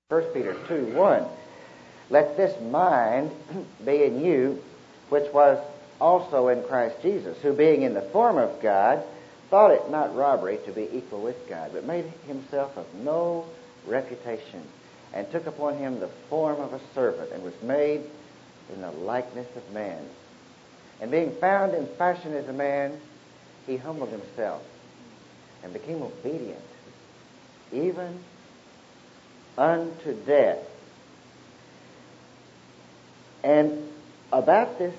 1 Peter 2:1. Let this mind be in you, which was also in Christ Jesus, who being in the form of God, thought it not robbery to be equal with God, but made himself of no reputation, and took upon him the form of a servant, and was made in the likeness of man. And being found in fashion as a man, he humbled himself, and became obedient, even unto death. And about this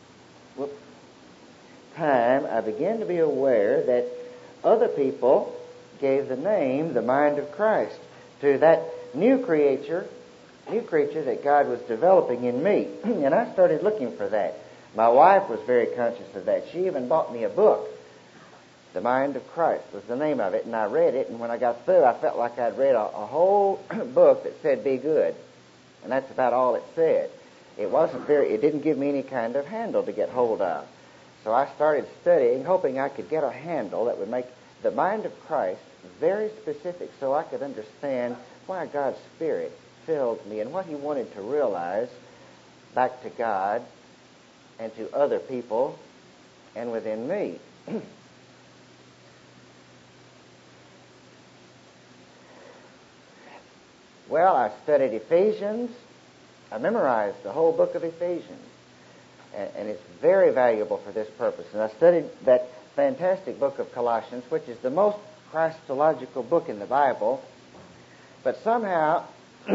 time, I began to be aware that other people gave the name, the mind of Christ, to that new creature that God was developing in me. And I started looking for that. My wife was very conscious of that. She even bought me a book. The Mind of Christ was the name of it, and I read it, and when I got through, I felt like I'd read a whole book that said, be good. And that's about all it said. It didn't give me any kind of handle to get hold of. So I started studying, hoping I could get a handle that would make the mind of Christ very specific so I could understand why God's Spirit filled me and what He wanted to realize back to God and to other people and within me. Well, I studied Ephesians. I memorized the whole book of Ephesians. And it's very valuable for this purpose. And I studied that fantastic book of Colossians, which is the most Christological book in the Bible. But somehow,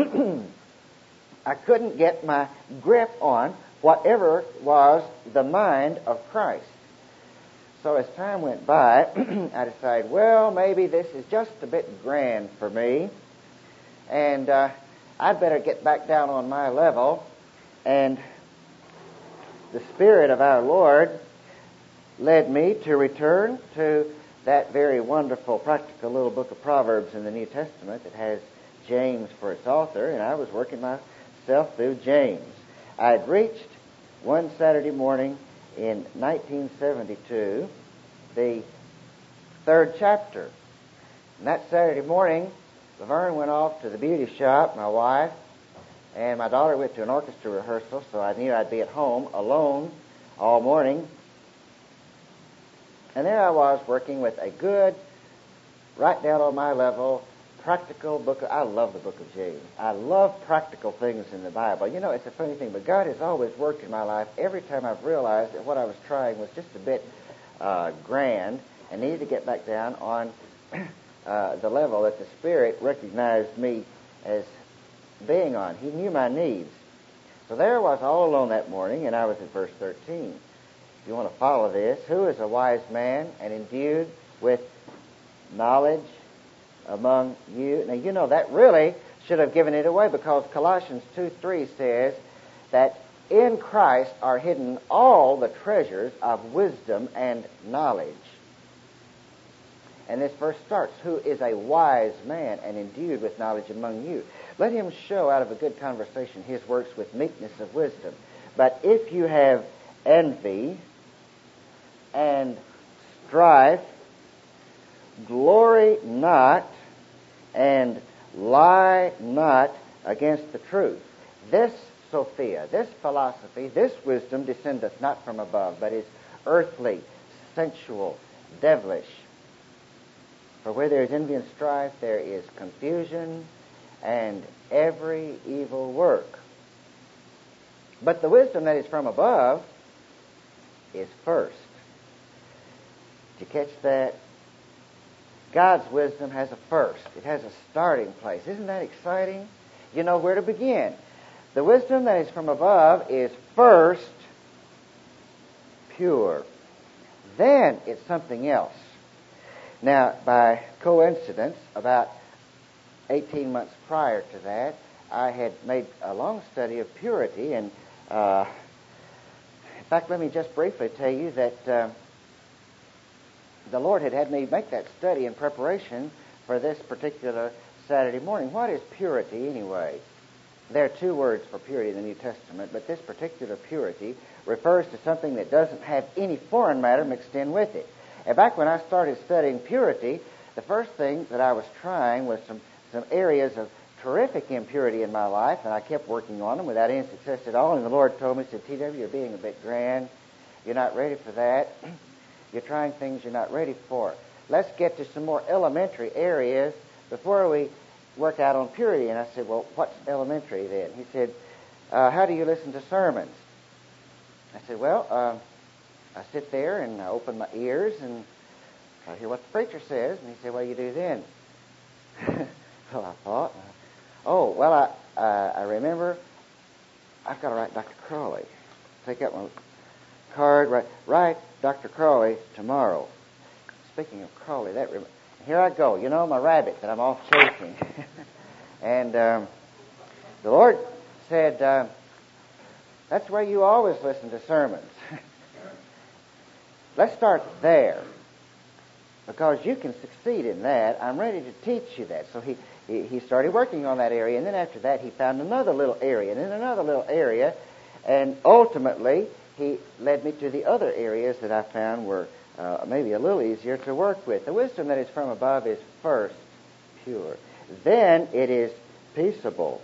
I couldn't get my grip on whatever was the mind of Christ. So as time went by, I decided, well, maybe this is just a bit grand for me. And I'd better get back down on my level. And the Spirit of our Lord led me to return to that very wonderful, practical little book of Proverbs in the New Testament that has James for its author, and I was working myself through James. I'd reached one Saturday morning in 1972 the third chapter. And that Saturday morning, Laverne went off to the beauty shop, my wife, and my daughter went to an orchestra rehearsal, so I knew I'd be at home alone all morning. And there I was working with a good, right down on my level, practical book. I love the book of James. I love practical things in the Bible. You know, it's a funny thing, but God has always worked in my life every time I've realized that what I was trying was just a bit grand and needed to get back down on the level that the Spirit recognized me as being on. He knew my needs. So there I was all alone that morning, and I was at verse 13. If you want to follow this, who is a wise man and endued with knowledge among you? Now, you know, that really should have given it away, because Colossians 2:3 says that in Christ are hidden all the treasures of wisdom and knowledge. And this verse starts, who is a wise man and endued with knowledge among you? Let him show out of a good conversation his works with meekness of wisdom. But if you have envy and strife, glory not and lie not against the truth. This Sophia, this philosophy, this wisdom descendeth not from above, but is earthly, sensual, devilish. For where there is envy and strife, there is confusion and every evil work. But the wisdom that is from above is first. Did you catch that? God's wisdom has a first. It has a starting place. Isn't that exciting? You know where to begin. The wisdom that is from above is first pure. Then it's something else. Now, by coincidence, about 18 months prior to that, I had made a long study of purity, and in fact, let me just briefly tell you that the Lord had me make that study in preparation for this particular Saturday morning. What is purity anyway? There are two words for purity in the New Testament, but this particular purity refers to something that doesn't have any foreign matter mixed in with it. And back when I started studying purity, the first thing that I was trying was some areas of terrific impurity in my life, and I kept working on them without any success at all. And the Lord told me, he said, T.W., you're being a bit grand. You're not ready for that. You're trying things you're not ready for. Let's get to some more elementary areas before we work out on purity. And I said, well, what's elementary then? He said, how do you listen to sermons? I said, well, I sit there and I open my ears and I hear what the preacher says. And he said, what do you do then? Well, I thought, I remember I've got to write Dr. Crawley. Take out my card, write Dr. Crawley tomorrow. Speaking of Crawley, here I go. You know, my rabbit that I'm off chasing. And the Lord said, that's where you always listen to sermons. Let's start there, because you can succeed in that. I'm ready to teach you that. So he started working on that area, and then after that he found another little area, and then another little area, and ultimately he led me to the other areas that I found were maybe a little easier to work with. The wisdom that is from above is first pure. Then it is peaceable,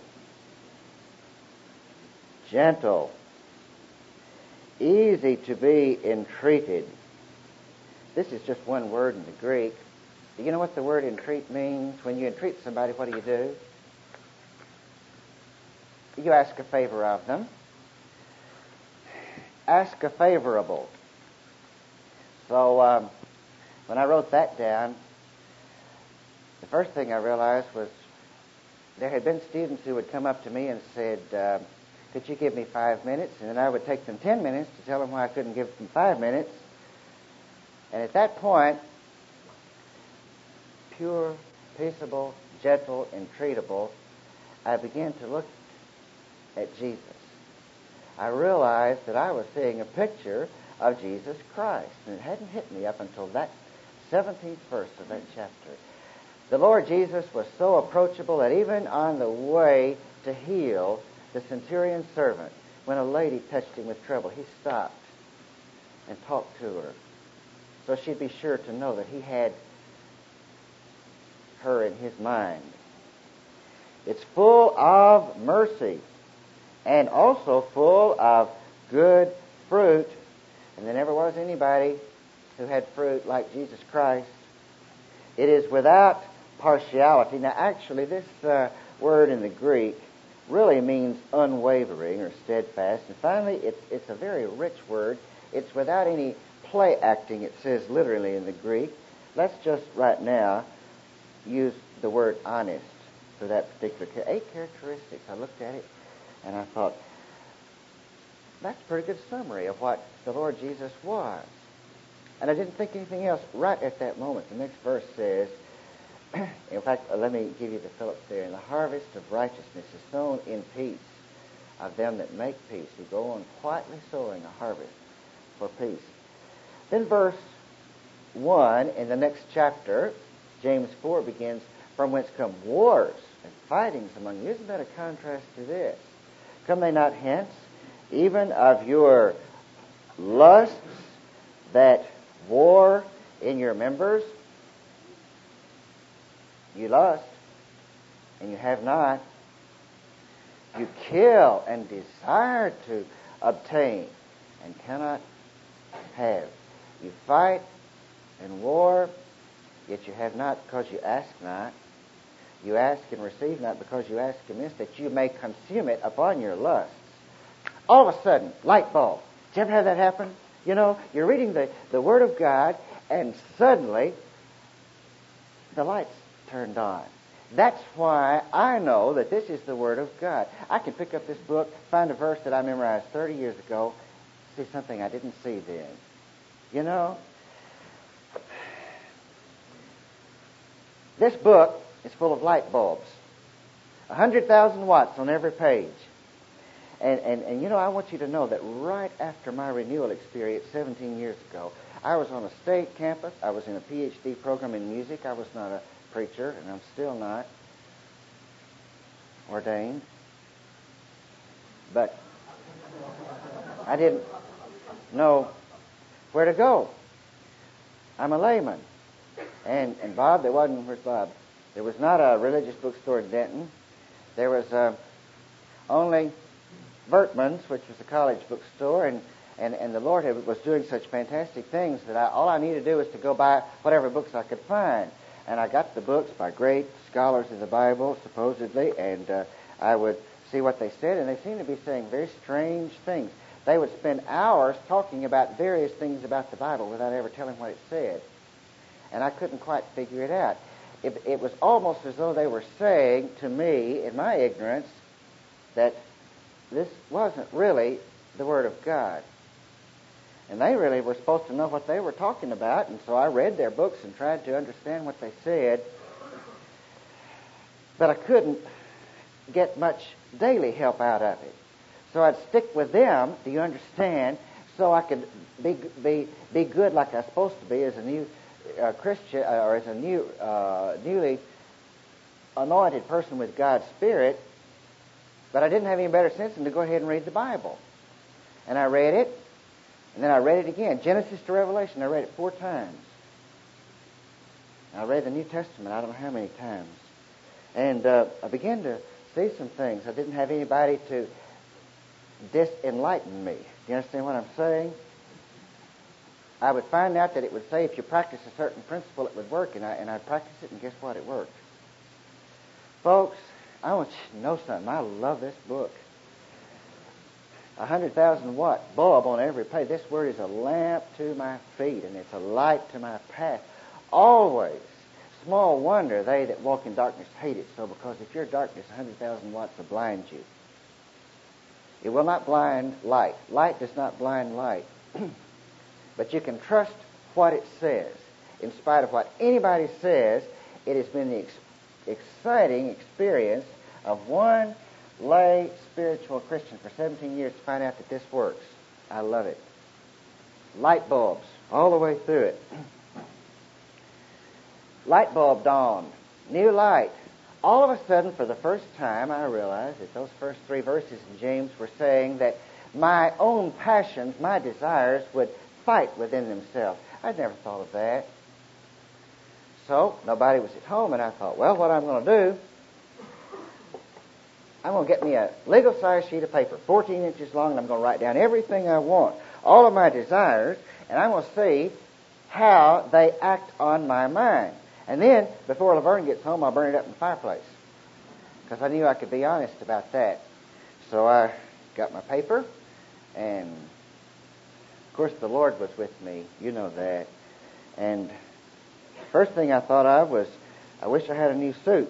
gentle, easy to be entreated. This is just one word in the Greek. Do you know what the word entreat means? When you entreat somebody, what do? You ask a favor of them. Ask a favorable. So when I wrote that down, the first thing I realized was there had been students who would come up to me and said, could you give me 5 minutes? And then I would take them 10 minutes to tell them why I couldn't give them 5 minutes. And at that point, pure, peaceable, gentle, and treatable, I began to look at Jesus. I realized that I was seeing a picture of Jesus Christ, and it hadn't hit me up until that 17th verse of that chapter. The Lord Jesus was so approachable that even on the way to heal the centurion's servant, when a lady touched him with trouble, he stopped and talked to her, so she'd be sure to know that he had her in his mind. It's full of mercy and also full of good fruit. And there never was anybody who had fruit like Jesus Christ. It is without partiality. Now, actually, this word in the Greek really means unwavering or steadfast. And finally, it's a very rich word. It's without any play acting, it says literally in the Greek. Let's just right now use the word honest for that particular 8 characteristics. I looked at it and I thought, that's a pretty good summary of what the Lord Jesus was. And I didn't think anything else right at that moment. The next verse says, in fact, let me give you the Phillips there. And the harvest of righteousness is sown in peace of them that make peace, who go on quietly sowing a harvest for peace. Then verse 1 in the next chapter, James 4 begins, from whence come wars and fightings among you. Isn't that a contrast to this? Come they not hence, even of your lusts that war in your members? You lust, and you have not. You kill and desire to obtain, and cannot have. You fight and war, yet you have not, because you ask not. You ask and receive not, because you ask amiss, that you may consume it upon your lusts. All of a sudden, light bulb. Did you ever have that happen? You know, you're reading the Word of God, and suddenly the lights turned on. That's why I know that this is the Word of God. I can pick up this book, find a verse that I memorized 30 years ago, see something I didn't see then. You know, this book is full of light bulbs. 100,000 watts on every page. And you know, I want you to know that right after my renewal experience 17 years ago, I was on a state campus. I was in a PhD program in music. I was not a preacher, and I'm still not ordained. But I didn't know where to go. I'm a layman. And Bob, where's Bob? There was not a religious bookstore in Denton. There was only Berkman's, which was a college bookstore, and the Lord was doing such fantastic things that all I needed to do was to go buy whatever books I could find. And I got the books by great scholars of the Bible, supposedly, and I would see what they said, and they seemed to be saying very strange things. They would spend hours talking about various things about the Bible without ever telling what it said. And I couldn't quite figure it out. It was almost as though they were saying to me, in my ignorance, that this wasn't really the Word of God. And they really were supposed to know what they were talking about, and so I read their books and tried to understand what they said. But I couldn't get much daily help out of it. So I'd stick with them, do you understand, so I could be good like I was supposed to be as a new Christian, or as a newly anointed person with God's Spirit. But I didn't have any better sense than to go ahead and read the Bible. And I read it, and then I read it again. Genesis to Revelation, I read it 4 times. I read the New Testament, I don't know how many times. And I began to see some things. I didn't have anybody to disenlighten me. Do you understand what I'm saying? I would find out that it would say if you practice a certain principle, it would work, and I'd practice it, and guess what? It worked. Folks, I want you to know something. I love this book. 100,000-watt bulb on every page. This word is a lamp to my feet, and it's a light to my path. Always. Small wonder they that walk in darkness hate it so, because if you're darkness, 100,000 watts will blind you. It will not blind light. Light does not blind light. But you can trust what it says. In spite of what anybody says, it has been the exciting experience of one lay spiritual Christian for 17 years to find out that this works. I love it. Light bulbs all the way through it. Light bulb dawned. New light. All of a sudden, for the first time, I realized that those first 3 verses in James were saying that my own passions, my desires, would fight within themselves. I'd never thought of that. So, nobody was at home, and I thought, well, what I'm going to do, I'm going to get me a legal-sized sheet of paper, 14 inches long, and I'm going to write down everything I want, all of my desires, and I'm going to see how they act on my mind. And then, before Laverne gets home, I'll burn it up in the fireplace, because I knew I could be honest about that. So I got my paper, and of course the Lord was with me. You know that. And first thing I thought of was, I wish I had a new suit.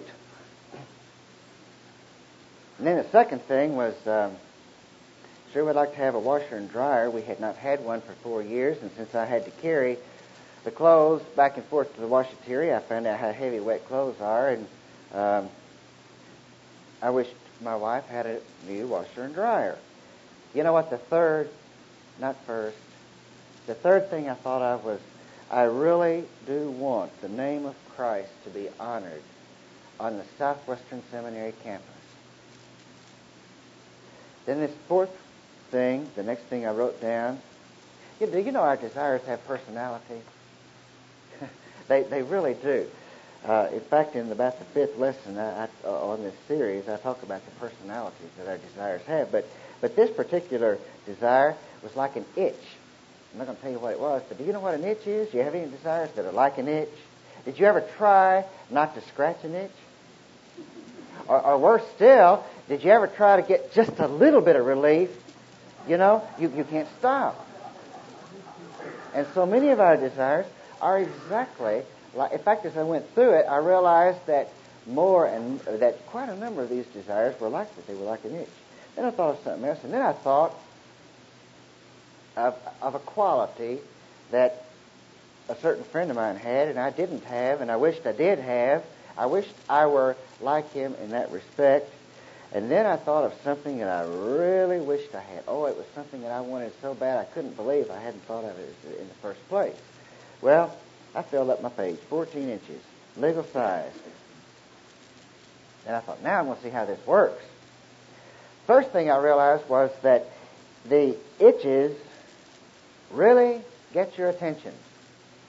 And then the second thing was, sure would like to have a washer and dryer. We had not had one for 4 years, and since I had to carry the clothes back and forth to the washateria, I found out how heavy wet clothes are, and I wished my wife had a new washer and dryer. You know what the third thing I thought of was, I really do want the name of Christ to be honored on the Southwestern Seminary campus. Then this fourth thing, the next thing I wrote down, do you know our desires have personality? They really do. In fact, in about the 5th lesson on this series, I talk about the personalities that our desires have. But this particular desire was like an itch. I'm not going to tell you what it was, but do you know what an itch is? Do you have any desires that are like an itch? Did you ever try not to scratch an itch? Or worse still, did you ever try to get just a little bit of relief? You know, you can't stop. And so many of our desires are exactly like, in fact, as I went through it, I realized that that quite a number of these desires were like that. They were like an itch. Then I thought of something else, and then I thought of a quality that a certain friend of mine had, and I didn't have, and I wished I did have. I wished I were like him in that respect. And then I thought of something that I really wished I had. Oh, it was something that I wanted so bad I couldn't believe I hadn't thought of it in the first place. Well, I filled up my page, 14 inches, legal size. And I thought, now I'm going to see how this works. First thing I realized was that the itches really get your attention.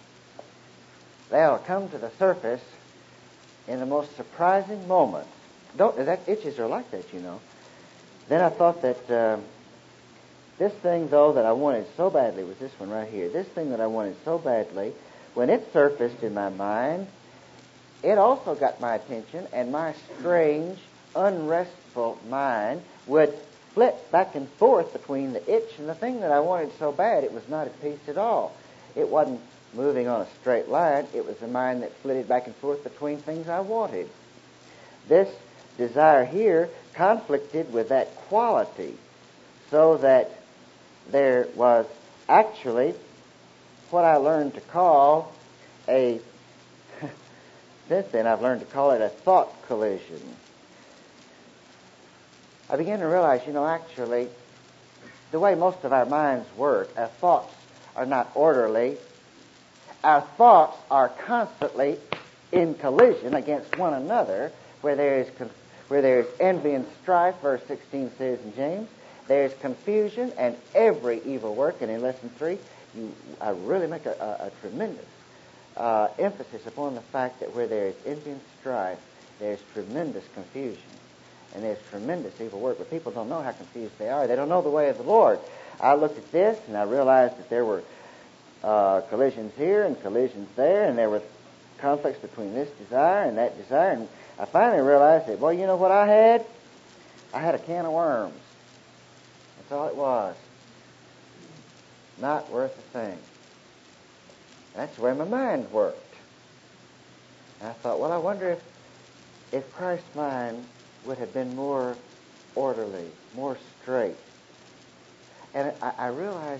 They'll come to the surface in the most surprising moments. Itches are like that, you know. Then I thought that this thing, though, that I wanted so badly was this one right here. This thing that I wanted so badly, when it surfaced in my mind, it also got my attention, and my strange, unrestful mind would flit back and forth between the itch and the thing that I wanted so bad. It was not at peace at all. It wasn't moving on a straight line. It was the mind that flitted back and forth between things I wanted. This desire here conflicted with that quality, so that there was actually what I learned to call since then I've learned to call it a thought collision. I began to realize, actually, the way most of our minds work, our thoughts are not orderly. Our thoughts are constantly in collision against one another, where there is envy and strife, verse 16 says in James. There's confusion and every evil work. And in lesson 3, I really make a tremendous emphasis upon the fact that where there is envy and strife, there's tremendous confusion. And there's tremendous evil work. But people don't know how confused they are. They don't know the way of the Lord. I looked at this and I realized that there were collisions here and collisions there, and there were conflicts between this desire and that desire. And I finally realized that, you know what I had? I had a can of worms. That's all it was. Not worth a thing. That's the way my mind worked. And I thought, I wonder if Christ's mind would have been more orderly, more straight. And I realized,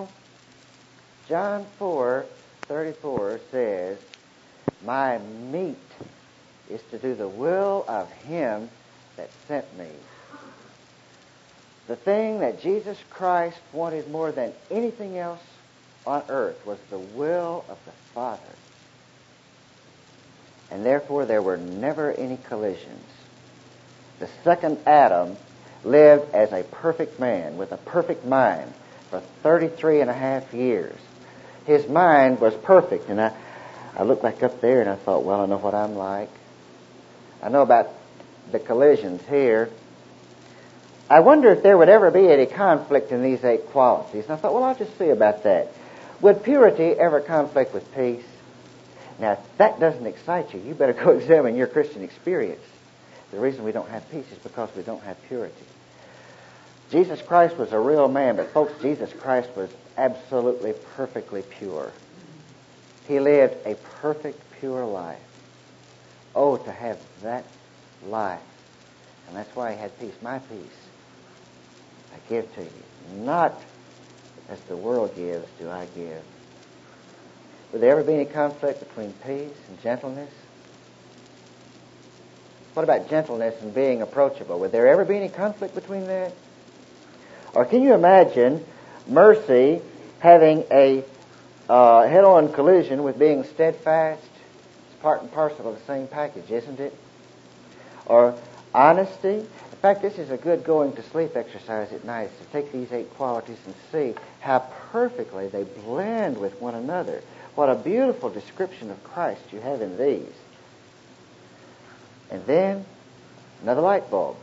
John 4:34 says, my meat is to do the will of Him that sent me. The thing that Jesus Christ wanted more than anything else on earth was the will of the Father. And therefore there were never any collisions. The second Adam lived as a perfect man with a perfect mind for 33 and a half years. His mind was perfect, and I looked back up there and I thought, I know what I'm like. I know about the collisions here. I wonder if there would ever be any conflict in these 8 qualities. And I thought, I'll just see about that. Would purity ever conflict with peace? Now, if that doesn't excite you, you better go examine your Christian experience. The reason we don't have peace is because we don't have purity. Jesus Christ was a real man, but folks, Jesus Christ was absolutely perfectly pure. He lived a perfect, pure life. Oh, to have that life. And that's why He had peace. My peace I give to you. Not as the world gives do I give. Would there ever be any conflict between peace and gentleness? What about gentleness and being approachable? Would there ever be any conflict between that? Or can you imagine mercy having a head-on collision with being steadfast? It's part and parcel of the same package, isn't it? Or honesty? In fact, this is a good going-to-sleep exercise at night, to take these 8 qualities and see how perfectly they blend with one another. What a beautiful description of Christ you have in these. And then, another light bulb.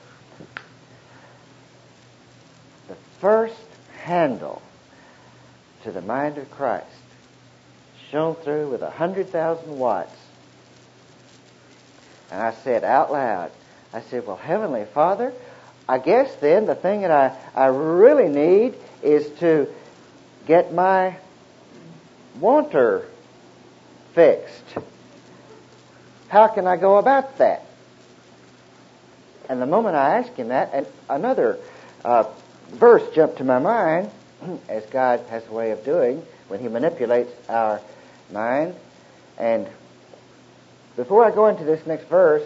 The first handle to the mind of Christ shone through with 100,000 watts. And I said out loud, Heavenly Father, I guess then the thing that I really need is to get my wanter fixed. How can I go about that? And the moment I asked Him that, and another verse jumped to my mind, as God has a way of doing when He manipulates our mind. And before I go into this next verse,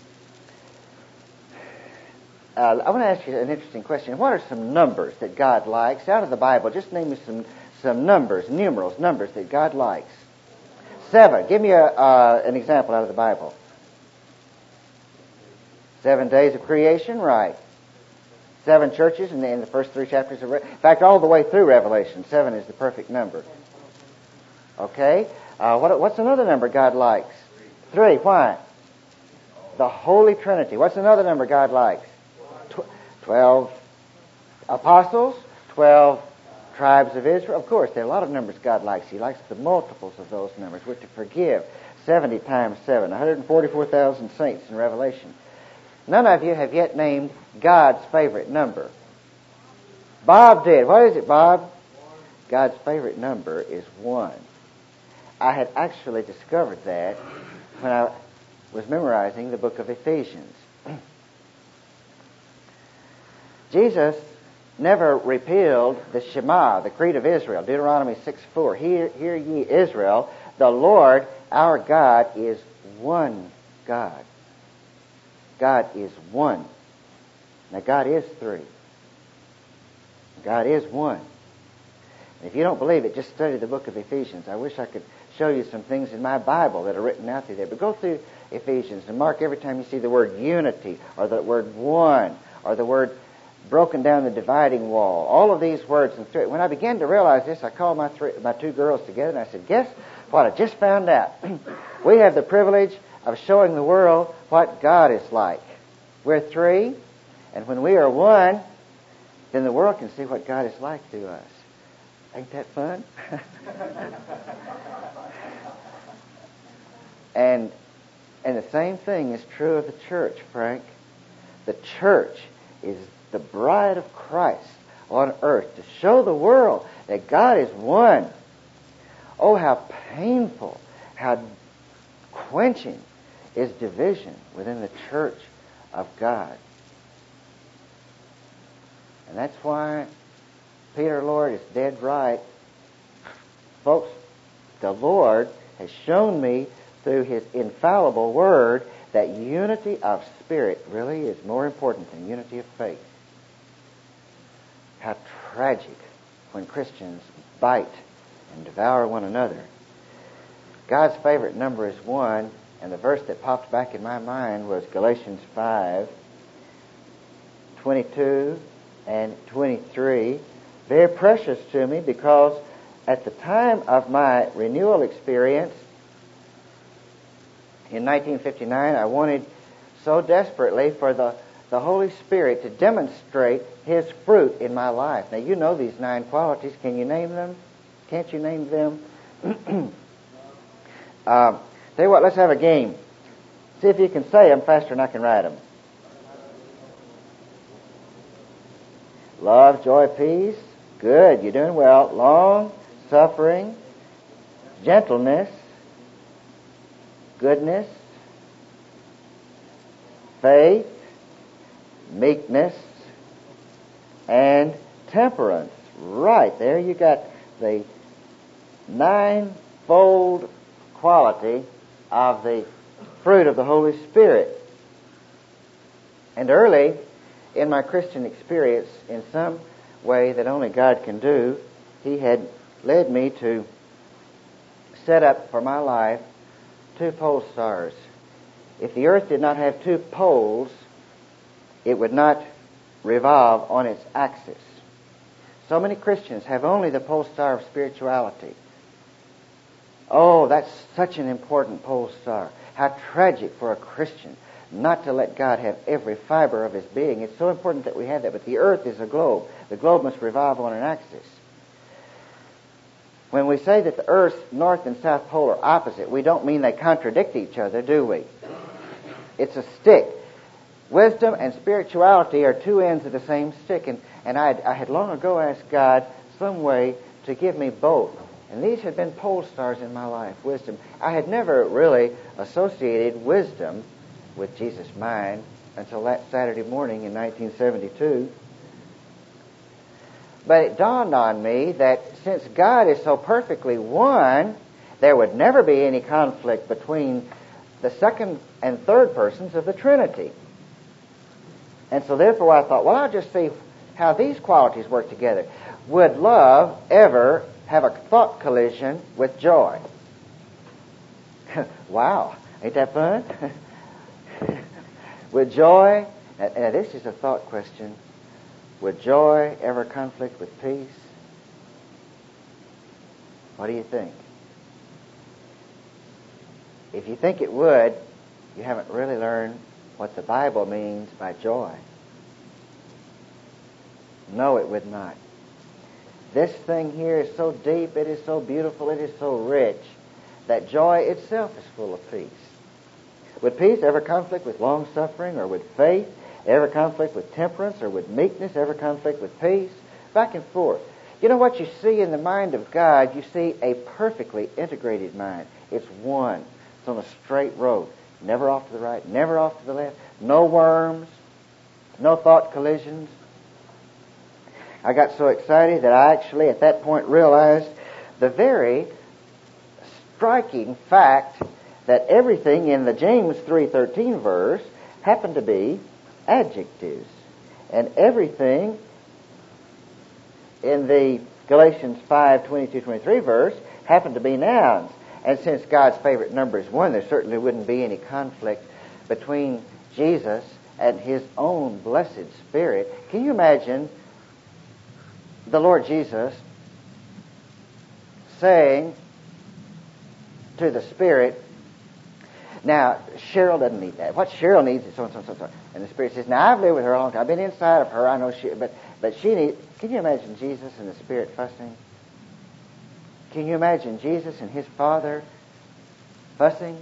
I want to ask you an interesting question. What are some numbers that God likes out of the Bible? Just name me some numbers, numerals, numbers that God likes. 7. Give me an example out of the Bible. 7 days of creation, right. 7 churches in the first 3 chapters of Revelation. In fact, all the way through Revelation, 7 is the perfect number. Okay. What's another number God likes? 3. Why? the Holy Trinity. What's another number God likes? 12 apostles, 12 tribes of Israel. Of course, there are a lot of numbers God likes. He likes the multiples of those numbers. We're to forgive 70 times 7, 144,000 saints in Revelation. None of you have yet named God's favorite number. Bob did. What is it, Bob? God's favorite number is 1. I had actually discovered that when I was memorizing the book of Ephesians. Jesus never repealed the Shema, the Creed of Israel, Deuteronomy 6:4. Hear ye, Israel, the Lord our God is one God. God is one. Now, God is three. God is one. If you don't believe it, just study the book of Ephesians. I wish I could show you some things in my Bible that are written out through there. But go through Ephesians and mark every time you see the word unity or the word one or the word broken down the dividing wall. All of these words. And when I began to realize this, I called my two girls together and I said, guess what I just found out? We have the privilege of showing the world what God is like. We're three, and when we are one, then the world can see what God is like through us. Ain't that fun? And the same thing is true of the church, Frank. The church is the bride of Christ on earth to show the world that God is one. Oh, how painful, how quenching is division within the church of God. And that's why Peter Lord is dead right. Folks, the Lord has shown me through His infallible Word that unity of spirit really is more important than unity of faith. How tragic when Christians bite and devour one another. God's favorite number is 1, and the verse that popped back in my mind was Galatians 5:22 and 23. Very precious to me because at the time of my renewal experience in 1959, I wanted so desperately for the Holy Spirit to demonstrate His fruit in my life. Now, you know these 9 qualities. Can you name them? Can't you name them? Tell you what, let's have a game. See if you can say them faster than I can write them. Love, joy, peace. Good, you're doing well. Long, suffering, gentleness, goodness, faith, meekness, and temperance. Right, there you got the 9-fold quality of the fruit of the Holy Spirit. And early in my Christian experience, in some way that only God can do, He had led me to set up for my life 2 pole stars. If the earth did not have 2 poles, it would not revolve on its axis. So many Christians have only the pole star of spirituality. Oh, that's such an important pole star. How tragic for a Christian not to let God have every fiber of his being. It's so important that we have that. But the earth is a globe. The globe must revolve on an axis. When we say that the earth's north and south pole are opposite, we don't mean they contradict each other, do we? It's a stick. Wisdom and spirituality are 2 ends of the same stick. And I had long ago asked God some way to give me both. And these had been pole stars in my life, wisdom. I had never really associated wisdom with Jesus' mind until that Saturday morning in 1972. But it dawned on me that since God is so perfectly one, there would never be any conflict between the second and third persons of the Trinity. And so therefore I thought, well, I'll just see how these qualities work together. Would love ever have a thought collision with joy? Wow, ain't that fun? Would joy, now this is a thought question, would joy ever conflict with peace? What do you think? If you think it would, you haven't really learned what the Bible means by joy. No, it would not. This thing here is so deep, it is so beautiful, it is so rich, that joy itself is full of peace. Would peace ever conflict with long-suffering, or with faith? Ever conflict with temperance, or with meekness? Ever conflict with peace? Back and forth. You know what you see in the mind of God? You see a perfectly integrated mind. It's one. It's on a straight road. Never off to the right, never off to the left. No worms, no thought collisions. I got so excited that I actually at that point realized the very striking fact that everything in the James 3:13 verse happened to be adjectives, and everything in the Galatians 5:22-23 verse happened to be nouns. And since God's favorite number is 1, there certainly wouldn't be any conflict between Jesus and His own blessed Spirit. Can you imagine the Lord Jesus saying to the Spirit, now, Cheryl doesn't need that. What Cheryl needs is so and so and so. And the Spirit says, now, I've lived with her a long time. I've been inside of her. I know but she needs... Can you imagine Jesus and the Spirit fussing? Can you imagine Jesus and His Father fussing?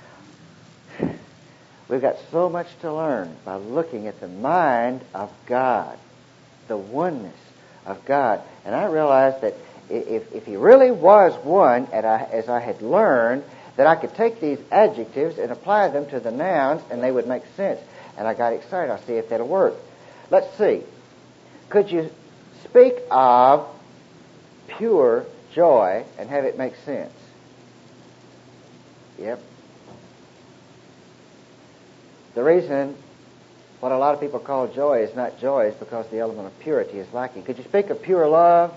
We've got so much to learn by looking at the mind of God, the oneness of God. And I realized that if He really was one, as I had learned, that I could take these adjectives and apply them to the nouns and they would make sense. And I got excited. I'll see if that'll work. Let's see. Could you speak of pure joy and have it make sense? Yep. The reason what a lot of people call joy is not joy is because the element of purity is lacking. Could you speak of pure love?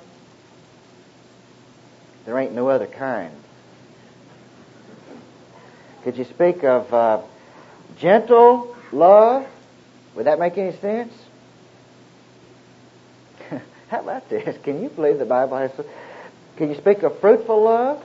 There ain't no other kind. Could you speak of gentle love? Would that make any sense? How about this? Can you believe the Bible has... Can you speak of fruitful love?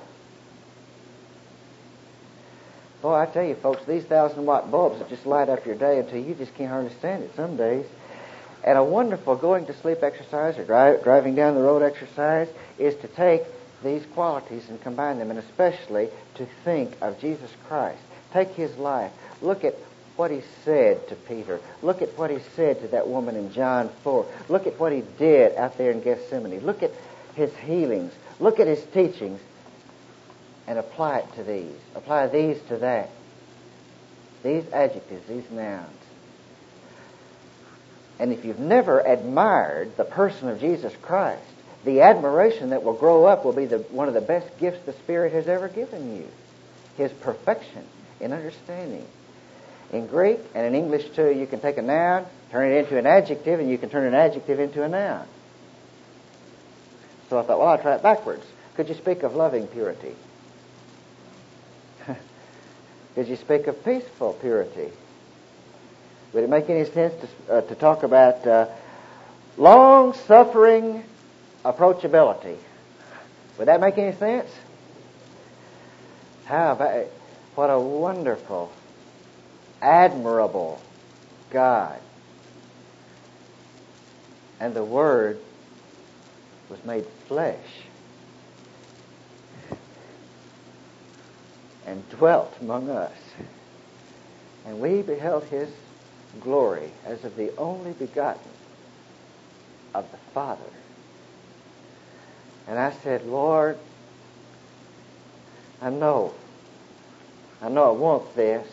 Boy, I tell you, folks, these 1,000-watt bulbs that just light up your day until you just can't hardly stand it some days. And a wonderful going-to-sleep exercise or driving down the road exercise is to take these qualities and combine them, and especially to think of Jesus Christ. Take His life. Look at what He said to Peter. Look at what He said to that woman in John 4. Look at what He did out there in Gethsemane. Look at His healings. Look at His teachings and apply it to these. Apply these to that. These adjectives, these nouns. And if you've never admired the person of Jesus Christ, the admiration that will grow up will be one of the best gifts the Spirit has ever given you. His perfection in understanding. In Greek and in English too, you can take a noun, turn it into an adjective, and you can turn an adjective into a noun. So I thought, well, I'll try it backwards. Could you speak of loving purity? Could you speak of peaceful purity? Would it make any sense to talk about long-suffering approachability? Would that make any sense? How about... What a wonderful, admirable God. And the Word was made flesh and dwelt among us. And we beheld His glory as of the only begotten of the Father. And I said, Lord, I know I want this.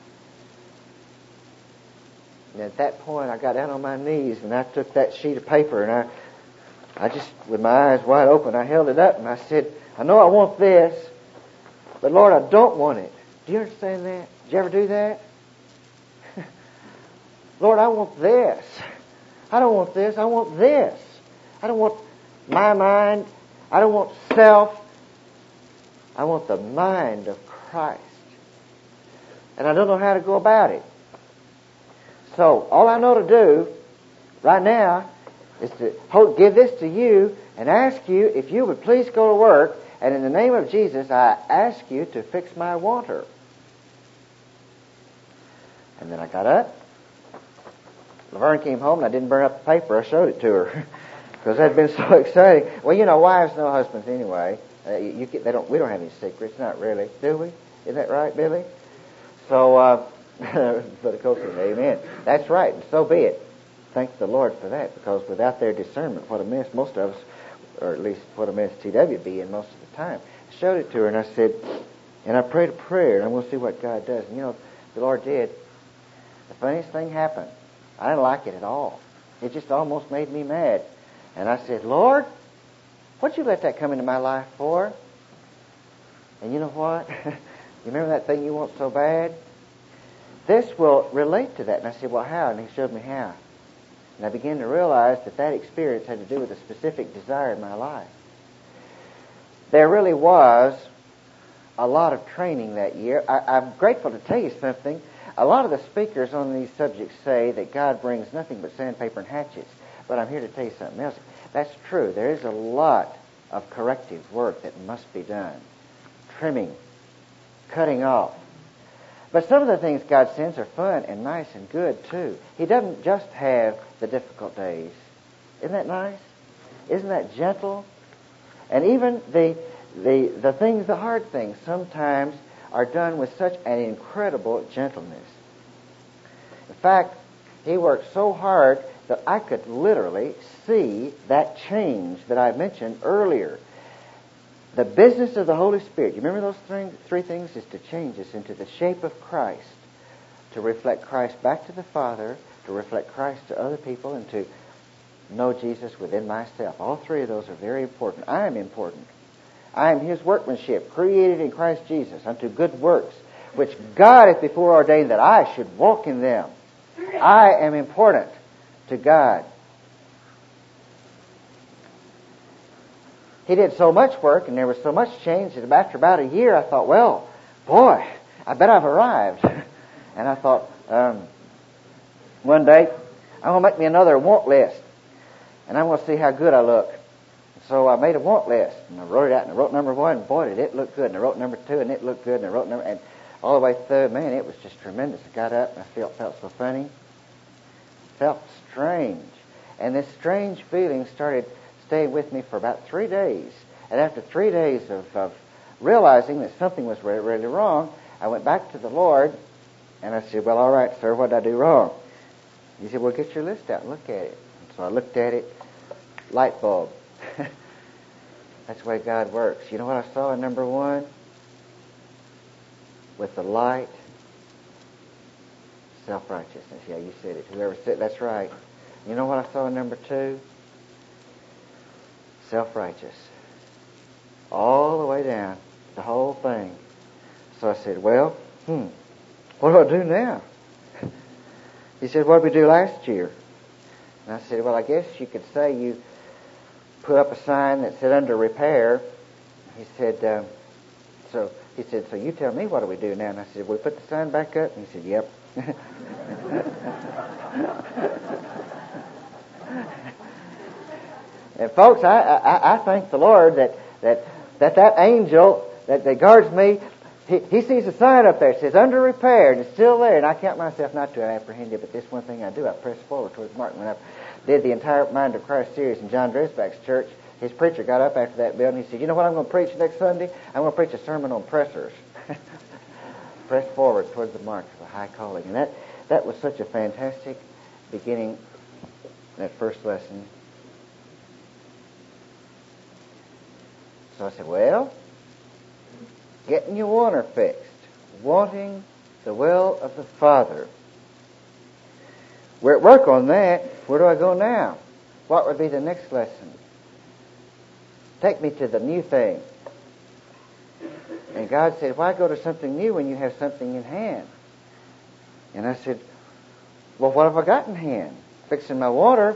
And at that point, I got down on my knees and I took that sheet of paper and I just, with my eyes wide open, I held it up and I said, I know I want this, but Lord, I don't want it. Do you understand that? Did you ever do that? Lord, I want this. I don't want this. I want this. I don't want my mind. I don't want self. I want the mind of Christ. And I don't know how to go about it. So all I know to do right now is to give this to you and ask you if you would please go to work, and in the name of Jesus I ask you to fix my water. And then I got up. Laverne came home, and I didn't burn up the paper. I showed it to her because that had been so exciting. Well, you know, wives know husbands anyway. We don't have any secrets, not really, do we? Isn't that right, Billy? So, but of course, amen. That's right, and so be it. Thank the Lord for that, because without their discernment, what a mess most of us, or at least what a mess T.W. be in most of the time. I showed it to her, and I said, and I prayed a prayer, and I'm going to see what God does. And you know, the Lord did. The funniest thing happened. I didn't like it at all. It just almost made me mad. And I said, Lord, what'd you let that come into my life for? And you know what? You remember that thing you want so bad? This will relate to that. And I said, well, how? And he showed me how. And I began to realize that experience had to do with a specific desire in my life. There really was a lot of training that year. I'm grateful to tell you something. A lot of the speakers on these subjects say that God brings nothing but sandpaper and hatchets. But I'm here to tell you something else. That's true. There is a lot of corrective work that must be done. Trimming, cutting off. But some of the things God sends are fun and nice and good, too. He doesn't just have the difficult days. Isn't that nice? Isn't that gentle? And even the things, the hard things, sometimes are done with such an incredible gentleness. In fact, he worked so hard that I could literally see that change that I mentioned earlier. The business of the Holy Spirit, you remember those three things, is to change us into the shape of Christ, to reflect Christ back to the Father, to reflect Christ to other people, and to know Jesus within myself. All three of those are very important. I am important. I am His workmanship, created in Christ Jesus unto good works, which God hath before ordained that I should walk in them. I am important to God. He did so much work, and there was so much change that after about a year, I thought, well, boy, I bet I've arrived. And I thought, one day, I'm going to make me another want list, and I'm going to see how good I look. So I made a want list, and I wrote it out, and I wrote number 1, and boy, did it look good. And I wrote number 2, and it looked good, and I wrote and all the way through, man, it was just tremendous. I got up, and I felt so funny. Felt strange. And this strange feeling started staying with me for about 3 days. And after 3 days of realizing that something was really, really wrong, I went back to the Lord, and I said, well, all right, sir, what did I do wrong? He said, well, get your list out and look at it. And so I looked at it. Light bulb. That's the way God works. You know what I saw in number 1? With the light, self-righteousness. Yeah, you said it. Whoever said that's right. You know what I saw in number 2? Self-righteous. All the way down. The whole thing. So I said, well, what do I do now? He said, what did we do last year? And I said, well, I guess you could say you put up a sign that said under repair. He said, so you tell me, what do we do now? And I said, we put the sign back up? And he said, yep. And folks, I thank the Lord that angel that guards me, he sees a sign up there that says under repair, and it's still there. And I count myself not to apprehend it, but this one thing I do, I press forward towards the mark. When I did the entire Mind of Christ series in John Dresbach's church, his preacher got up after that building. He said, you know what I'm going to preach next Sunday? I'm going to preach a sermon on pressers. Press forward towards the mark of a high calling. And that was such a fantastic beginning, that first lesson. So I said, well, getting your wanter fixed, wanting the will of the Father. We're at work on that. Where do I go now? What would be the next lesson? Take me to the new thing. And God said, why go to something new when you have something in hand? And I said, well, what have I got in hand? Fixing my water.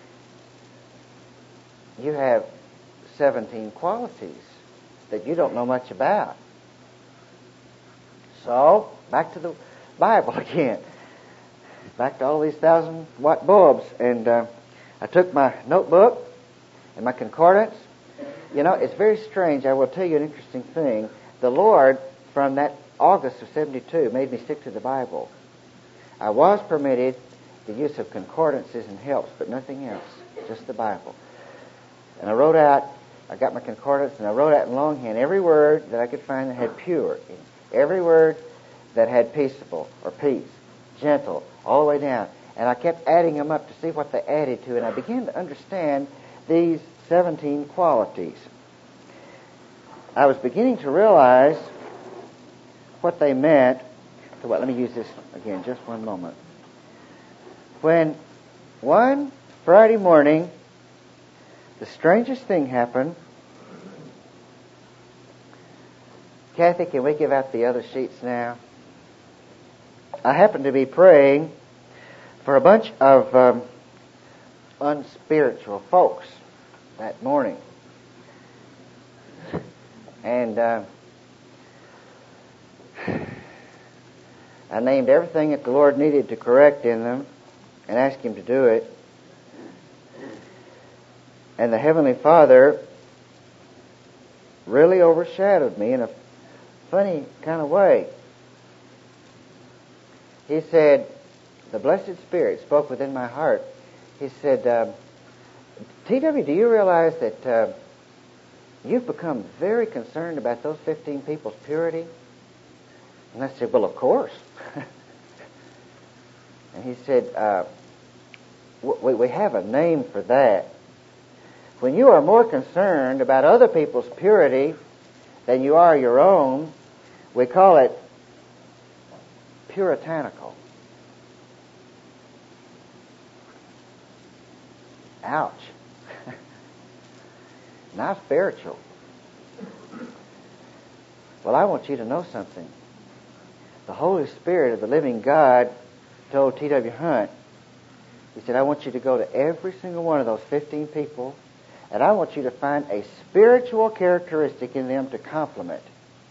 You have 17 qualities that you don't know much about. So, back to the Bible again. Back to all these 1,000-watt bulbs. And I took my notebook and my concordance. You know, it's very strange. I will tell you an interesting thing. The Lord, from that August of 72, made me stick to the Bible. I was permitted the use of concordances and helps, but nothing else, just the Bible. And I got my concordance, and I wrote out in longhand every word that I could find that had pure, every word that had peaceable or peace, gentle, all the way down. And I kept adding them up to see what they added to, and I began to understand these 17 qualities. I was beginning to realize what they meant. So let me use this again, just one moment. When one Friday morning, the strangest thing happened. Kathy, can we give out the other sheets now? I happened to be praying for a bunch of unspiritual folks that morning. And I named everything that the Lord needed to correct in them and asked Him to do it. And the Heavenly Father really overshadowed me in a funny kind of way. He said, the Blessed Spirit spoke within my heart. He said, T.W., do you realize that you've become very concerned about those 15 people's purity? And I said, well, of course. And he said, we have a name for that. When you are more concerned about other people's purity than you are your own, we call it puritanical. Ouch. Not spiritual. Well, I want you to know something. The Holy Spirit of the living God told T.W. Hunt, he said, I want you to go to every single one of those 15 people, and I want you to find a spiritual characteristic in them to complement.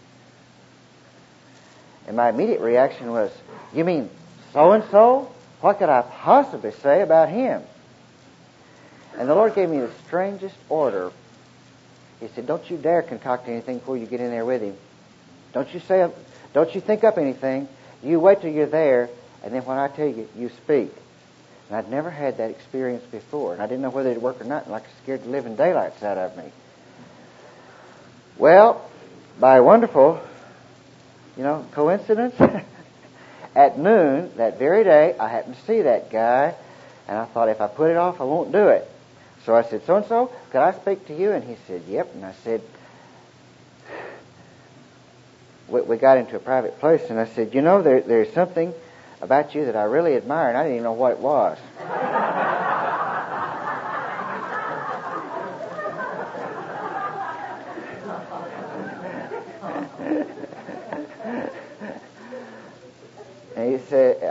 And my immediate reaction was, you mean so-and-so? What could I possibly say about him? And the Lord gave me the strangest order. He said, don't you dare concoct anything before you get in there with him. Don't you think up anything. You wait till you're there, and then when I tell you, you speak. And I'd never had that experience before, and I didn't know whether it'd work or not, and like scared the living daylights out of me. Well, by a wonderful, coincidence, at noon that very day, I happened to see that guy, and I thought, if I put it off, I won't do it. So I said, so-and-so, could I speak to you? And he said, yep. And I said, we got into a private place, and I said, there's something about you that I really admire, and I didn't even know what it was. And he said,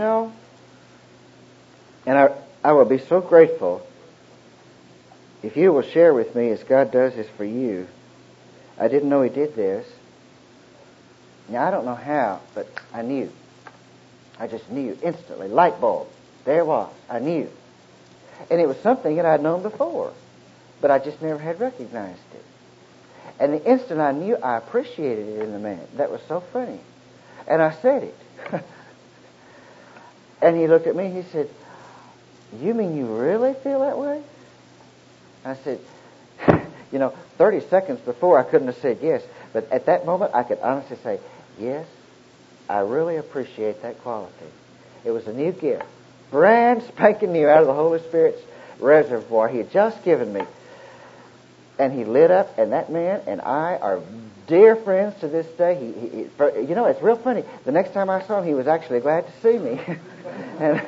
and I will be so grateful if you will share with me as God does this for you. I didn't know He did this. Now, I don't know how, but I knew. I just knew instantly. Light bulb. There it was. I knew. And it was something that I'd known before, but I just never had recognized it. And the instant I knew, I appreciated it in the man. That was so funny. And I said it. And he looked at me, he said, you mean you really feel that way? I said, 30 seconds before I couldn't have said yes, but at that moment I could honestly say, yes, I really appreciate that quality. It was a new gift, brand spanking new out of the Holy Spirit's reservoir He had just given me. And he lit up, and that man and I are dear friends to this day. It's real funny. The next time I saw him, he was actually glad to see me. And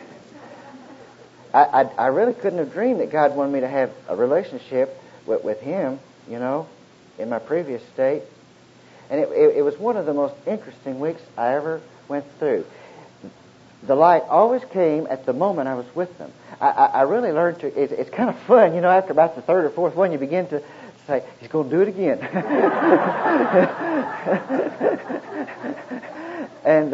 I really couldn't have dreamed that God wanted me to have a relationship with him, in my previous state. And it was one of the most interesting weeks I ever went through. The light always came at the moment I was with them. I really learned to, it's kind of fun, after about the third or fourth one, you begin to say, he's going to do it again. And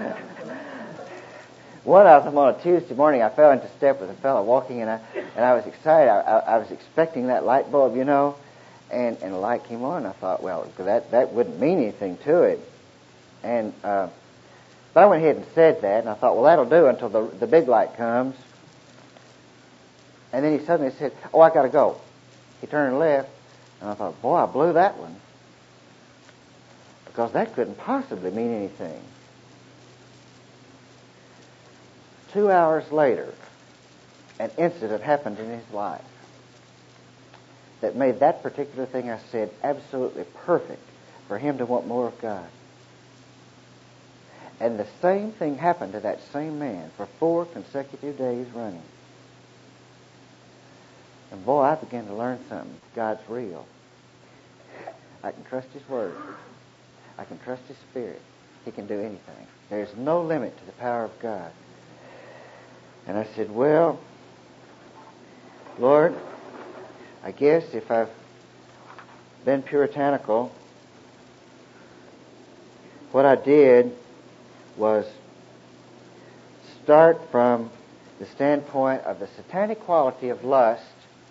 one of them on a Tuesday morning, I fell into step with a fellow walking, and I was excited. I was expecting that light bulb, and the light came on. I thought, well, that wouldn't mean anything to it. And But I went ahead and said that, and I thought, well, that'll do until the big light comes. And then he suddenly said, oh, I got to go. He turned left, and I thought, boy, I blew that one. Because that couldn't possibly mean anything. 2 hours later, an incident happened in his life that made that particular thing I said absolutely perfect for him to want more of God. And the same thing happened to that same man for 4 consecutive days running. And boy, I began to learn something. God's real. I can trust His Word. I can trust His Spirit. He can do anything. There's no limit to the power of God. And I said, well, Lord, I guess if I've been puritanical, what I did was start from the standpoint of the satanic quality of lust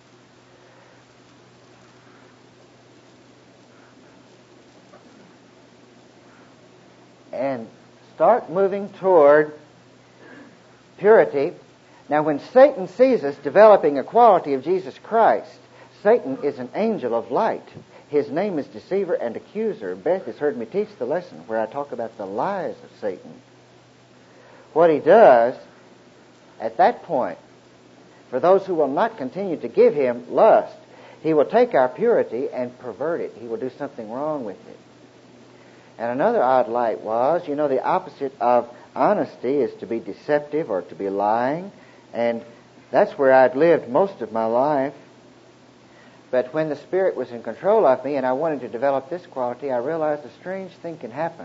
and start moving toward purity. Now, when Satan sees us developing a quality of Jesus Christ, Satan is an angel of light. His name is Deceiver and Accuser. Beth has heard me teach the lesson where I talk about the lies of Satan. What he does at that point, for those who will not continue to give him lust, he will take our purity and pervert it. He will do something wrong with it. And another odd light was, the opposite of honesty is to be deceptive or to be lying. And that's where I'd lived most of my life. But when the Spirit was in control of me and I wanted to develop this quality, I realized a strange thing can happen.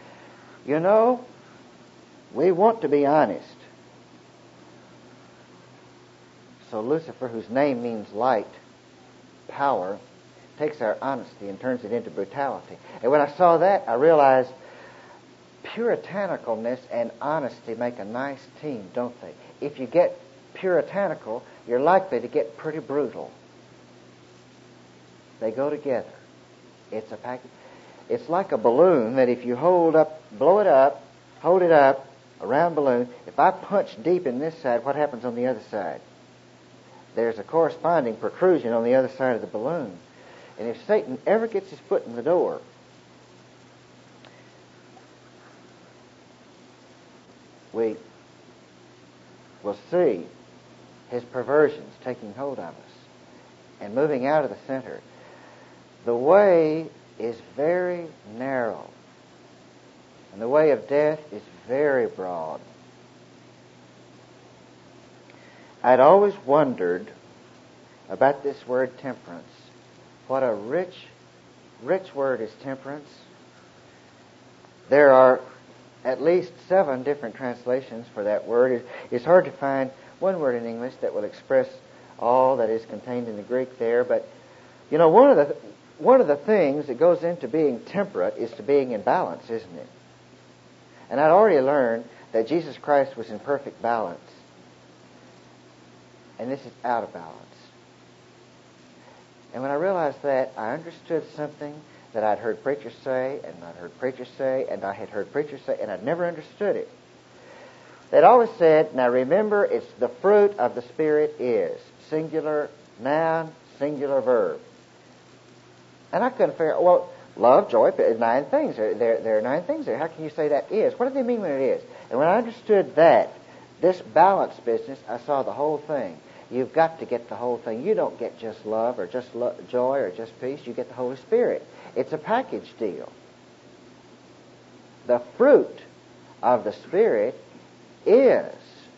We want to be honest. So Lucifer, whose name means light, power, takes our honesty and turns it into brutality. And when I saw that, I realized puritanicalness and honesty make a nice team, don't they? If you get puritanical, you're likely to get pretty brutal. They go together. It's a package. It's like a balloon that if you blow it up, hold it up, a round balloon. If I punch deep in this side, what happens on the other side? There's a corresponding protrusion on the other side of the balloon. And if Satan ever gets his foot in the door, we will see his perversions taking hold of us and moving out of the center. The way is very narrow, and the way of death is very broad. I'd always wondered about this word temperance. What a rich word is temperance. There are at least 7 different translations for that word. It's hard to find one word in English that will express all that is contained in the Greek there. But, one of the things that goes into being temperate is to being in balance, isn't it? And I'd already learned that Jesus Christ was in perfect balance. And this is out of balance. And when I realized that, I understood something that I'd heard preachers say, and I'd heard preachers say, and I had heard preachers say, and I'd never understood it. They'd always said, now remember, it's the fruit of the Spirit is. Singular noun, singular verb. And I couldn't figure out, love, joy, 9 things. There are 9 things there. How can you say that is? What do they mean when it is? And when I understood that, this balance business, I saw the whole thing. You've got to get the whole thing. You don't get just love or just joy or just peace. You get the Holy Spirit. It's a package deal. The fruit of the Spirit is.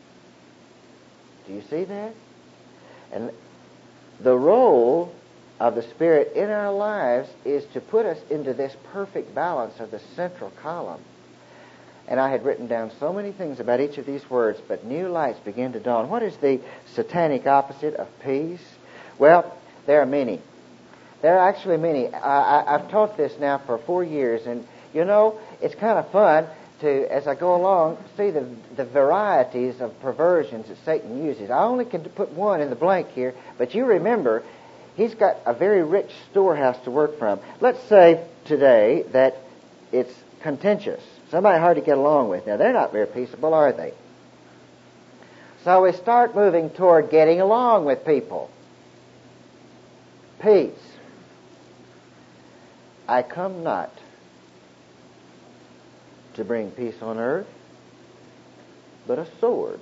Do you see that? And the role of the Spirit in our lives is to put us into this perfect balance of the central column. And I had written down so many things about each of these words, but new lights begin to dawn. What is the satanic opposite of peace? Well, there are many. There are actually many. I've taught this now for 4 years, and it's kind of fun to, as I go along, see the varieties of perversions that Satan uses. I only can put one in the blank here, but you remember, he's got a very rich storehouse to work from. Let's say today that it's contentious. Somebody hard to get along with. Now, they're not very peaceable, are they? So we start moving toward getting along with people. Peace. I come not to bring peace on earth, but a sword.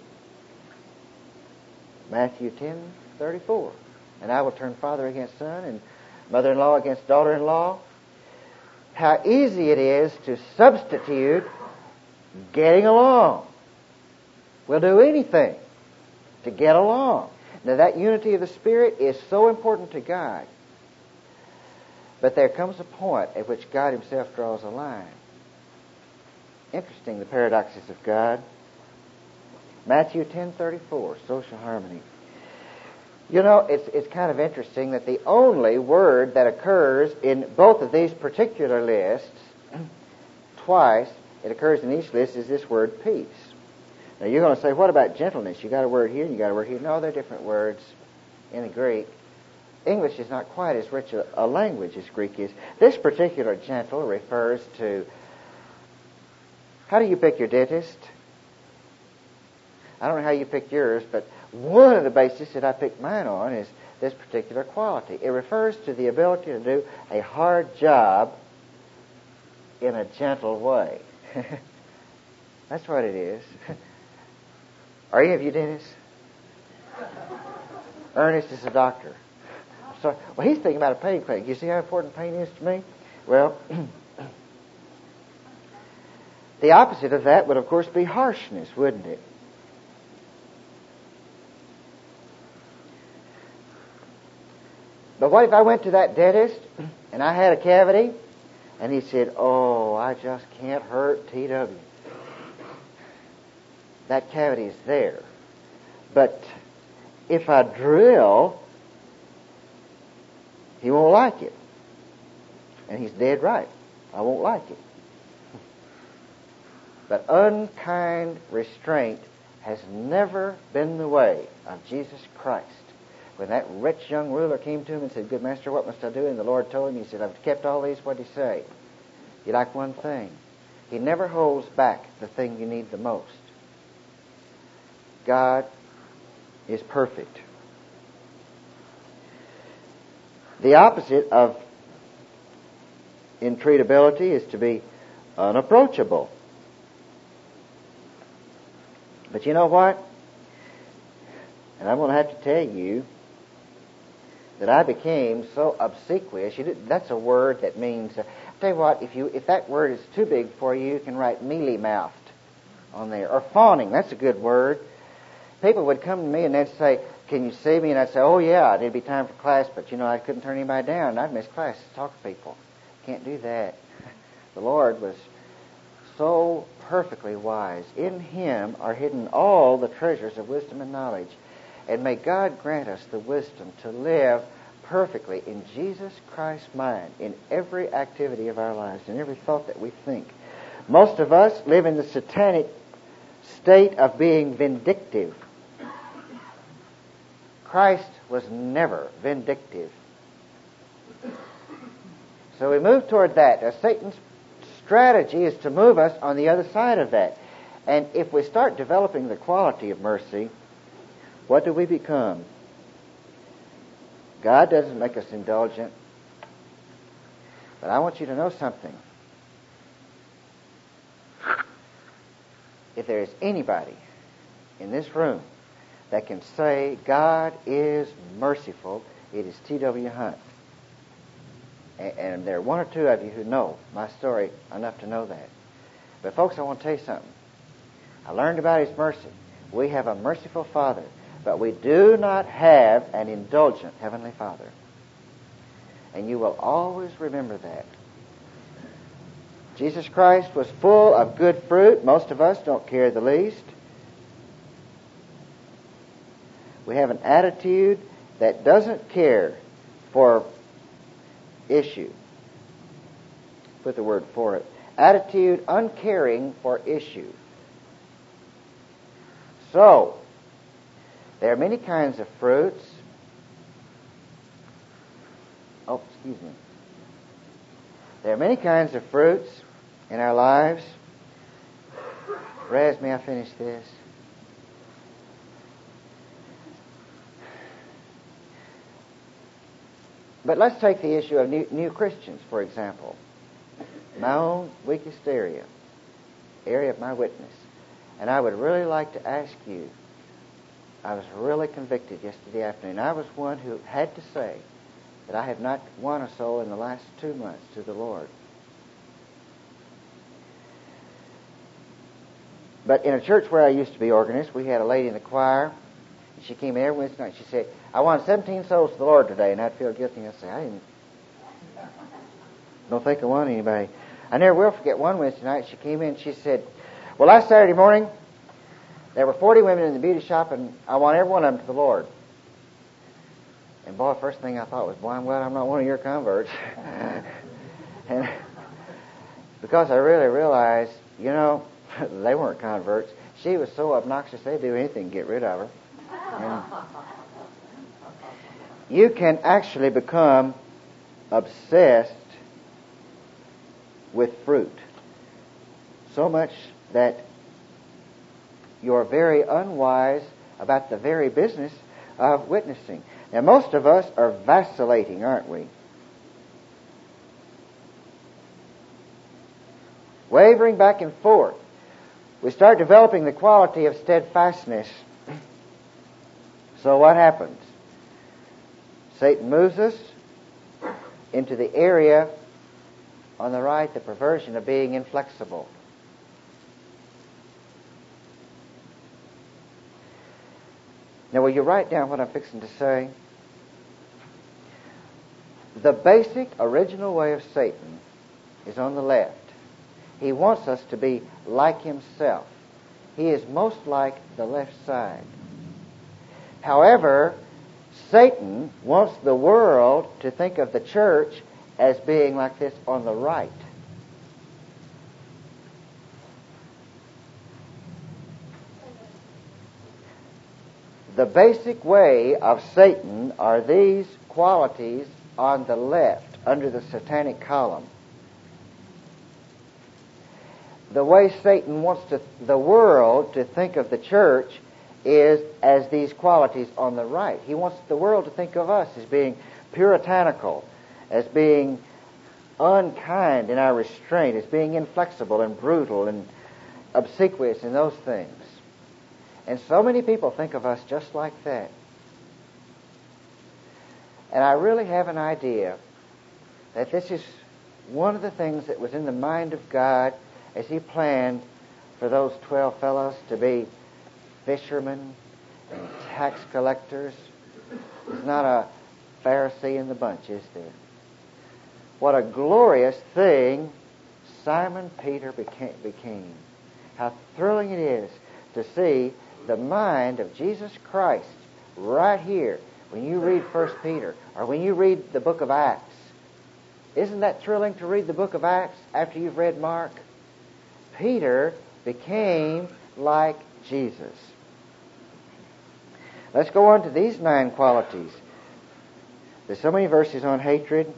Matthew 10:34. And I will turn father against son and mother-in-law against daughter-in-law. How easy it is to substitute getting along. We'll do anything to get along. Now, that unity of the Spirit is so important to God. But there comes a point at which God Himself draws a line. Interesting, the paradoxes of God. Matthew 10:34, social harmony. You know, it's kind of interesting that the only word that occurs in both of these particular lists, twice, it occurs in each list, is this word peace. Now, you're going to say, what about gentleness? You got a word here and you got a word here. No, they're different words in the Greek. English is not quite as rich a language as Greek is. This particular gentle refers to, how do you pick your dentist? I don't know how you pick yours, but one of the bases that I picked mine on is this particular quality. It refers to the ability to do a hard job in a gentle way. That's what it is. Are any of you dentists? Ernest is a doctor. So, well, he's thinking about a pain clinic. You see how important pain is to me? Well, the opposite of that would, of course, be harshness, wouldn't it? But what if I went to that dentist and I had a cavity and he said, oh, I just can't hurt T.W. That cavity is there. But if I drill, he won't like it. And he's dead right. I won't like it. But unkind restraint has never been the way of Jesus Christ. When that rich young ruler came to him and said, good master, what must I do? And the Lord told him, he said, I've kept all these. What did he say? You like one thing. He never holds back the thing you need the most. God is perfect. The opposite of intreatability is to be unapproachable. But you know what? And I'm going to have to tell you that I became so obsequious. That's a word that means, I'll tell you what, if that word is too big for you, you can write mealy-mouthed on there. Or fawning, that's a good word. People would come to me and they'd say, can you see me? And I'd say, oh yeah, it'd be time for class, but I couldn't turn anybody down. I'd miss class to talk to people. Can't do that. The Lord was so perfectly wise. In Him are hidden all the treasures of wisdom and knowledge. And may God grant us the wisdom to live perfectly in Jesus Christ's mind in every activity of our lives, in every thought that we think. Most of us live in the satanic state of being vindictive. Christ was never vindictive. So we move toward that. Now, Satan's strategy is to move us on the other side of that. And if we start developing the quality of mercy, what do we become? God doesn't make us indulgent. But I want you to know something. If there is anybody in this room that can say God is merciful, it is T.W. Hunt. And there are one or two of you who know my story enough to know that. But folks, I want to tell you something. I learned about His mercy. We have a merciful Father. But we do not have an indulgent Heavenly Father. And you will always remember that. Jesus Christ was full of good fruit. Most of us don't care the least. We have an attitude that doesn't care for issue. Put the word for it. Attitude uncaring for issue. So, there are many kinds of fruits. There are many kinds of fruits in our lives. Raz, may I finish this? But let's take the issue of new Christians, for example. My own weakest area of my witness. And I would really like to ask you, I was really convicted yesterday afternoon. I was one who had to say that I have not won a soul in the last 2 months to the Lord. But in a church where I used to be organist, we had a lady in the choir. And she came in every Wednesday night. She said, I won 17 souls to the Lord today. And I'd feel guilty. And I'd say, don't think I won anybody. I never will forget one Wednesday night. She came in and she said, well, last Saturday morning, there were 40 women in the beauty shop, and I won every one of them to the Lord. And boy, first thing I thought was, boy, I'm glad I'm not one of your converts. And because I really realized, they weren't converts. She was so obnoxious, they'd do anything to get rid of her. And you can actually become obsessed with fruit. So much that you're very unwise about the very business of witnessing. Now, most of us are vacillating, aren't we? Wavering back and forth. We start developing the quality of steadfastness. So what happens? Satan moves us into the area on the right, the perversion of being inflexible. Now, will you write down what I'm fixing to say? The basic original way of Satan is on the left. He wants us to be like himself. He is most like the left side. However, Satan wants the world to think of the church as being like this on the right. The basic way of Satan are these qualities on the left, under the satanic column. The way Satan wants the world to think of the church is as these qualities on the right. He wants the world to think of us as being puritanical, as being unkind in our restraint, as being inflexible and brutal and obsequious in those things. And so many people think of us just like that. And I really have an idea that this is one of the things that was in the mind of God as He planned for those 12 fellows to be fishermen and tax collectors. There's not a Pharisee in the bunch, is there? What a glorious thing Simon Peter became. How thrilling it is to see the mind of Jesus Christ right here when you read 1 Peter or when you read the book of Acts. Isn't that thrilling to read the book of Acts after you've read Mark? Peter became like Jesus. Let's go on to these 9 qualities. There's so many verses on hatred.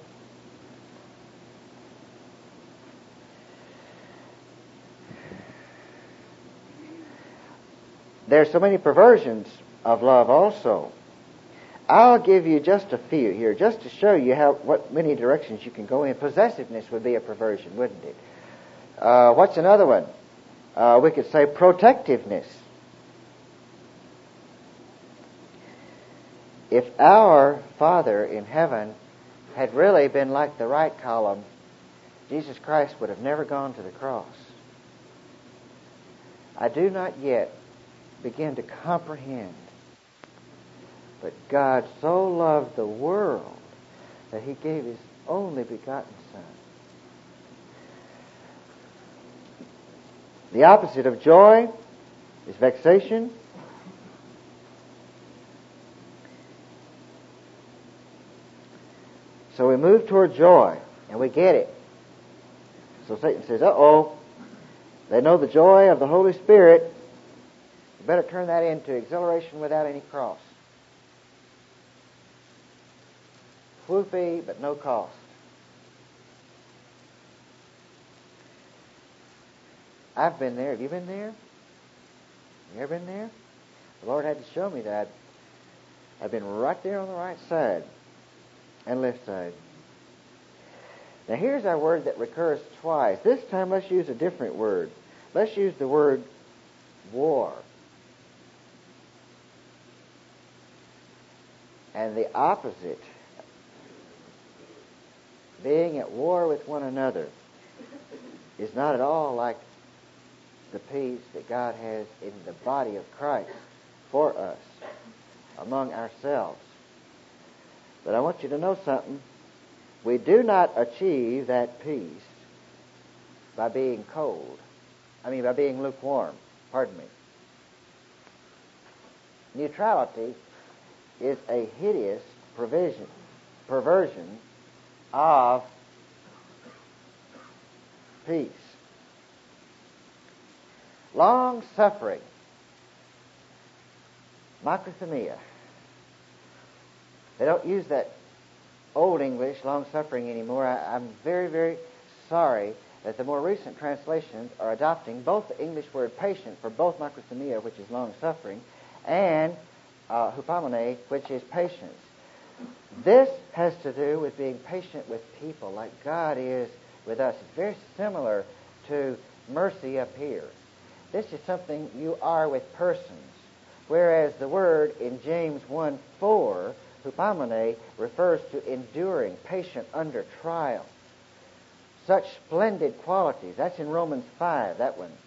There's so many perversions of love also. I'll give you just a few here, just to show you what many directions you can go in. Possessiveness would be a perversion, wouldn't it? What's another one? We could say protectiveness. If our Father in heaven had really been like the right column, Jesus Christ would have never gone to the cross. I do not yet begin to comprehend, but God so loved the world that He gave His only begotten Son. The opposite of joy is vexation. So we move toward joy, and we get it. So Satan says, they know the joy of the Holy Spirit. You better turn that into exhilaration without any cross. Floofy, but no cost. I've been there. Have you been there? You ever been there? The Lord had to show me that I've been right there on the right side and left side. Now here's our word that recurs twice. This time let's use a different word. Let's use the word war. And the opposite, being at war with one another, is not at all like the peace that God has in the body of Christ for us, among ourselves. But I want you to know something. We do not achieve that peace by being cold. By being lukewarm. Pardon me. Neutrality is a hideous perversion of peace. Long suffering. Macrothumia. They don't use that old English, long suffering, anymore. I'm very, very sorry that the more recent translations are adopting both the English word patient for both macrothumia, which is long suffering, and hupomone, which is patience. This has to do with being patient with people like God is with us. It's very similar to mercy up here. This is something you are with persons, whereas the word in James 1:4, hupomone, refers to enduring, patient under trial. Such splendid qualities. That's in Romans 5, that one.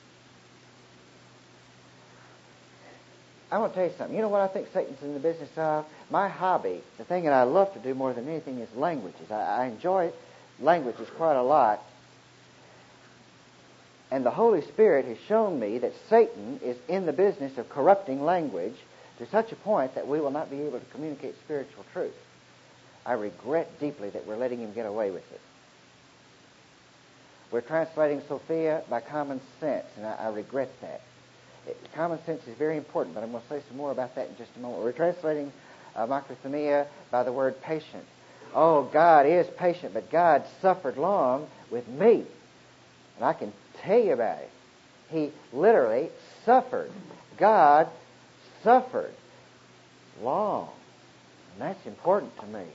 I want to tell you something. You know what I think Satan's in the business of? My hobby, the thing that I love to do more than anything, is languages. I enjoy languages quite a lot. And the Holy Spirit has shown me that Satan is in the business of corrupting language to such a point that we will not be able to communicate spiritual truth. I regret deeply that we're letting him get away with it. We're translating Sophia by common sense, and I regret that. Common sense is very important, but I'm going to say some more about that in just a moment. We're translating macrothumia by the word patient. Oh, God is patient, but God suffered long with me. And I can tell you about it. He literally suffered. God suffered long. And that's important to me.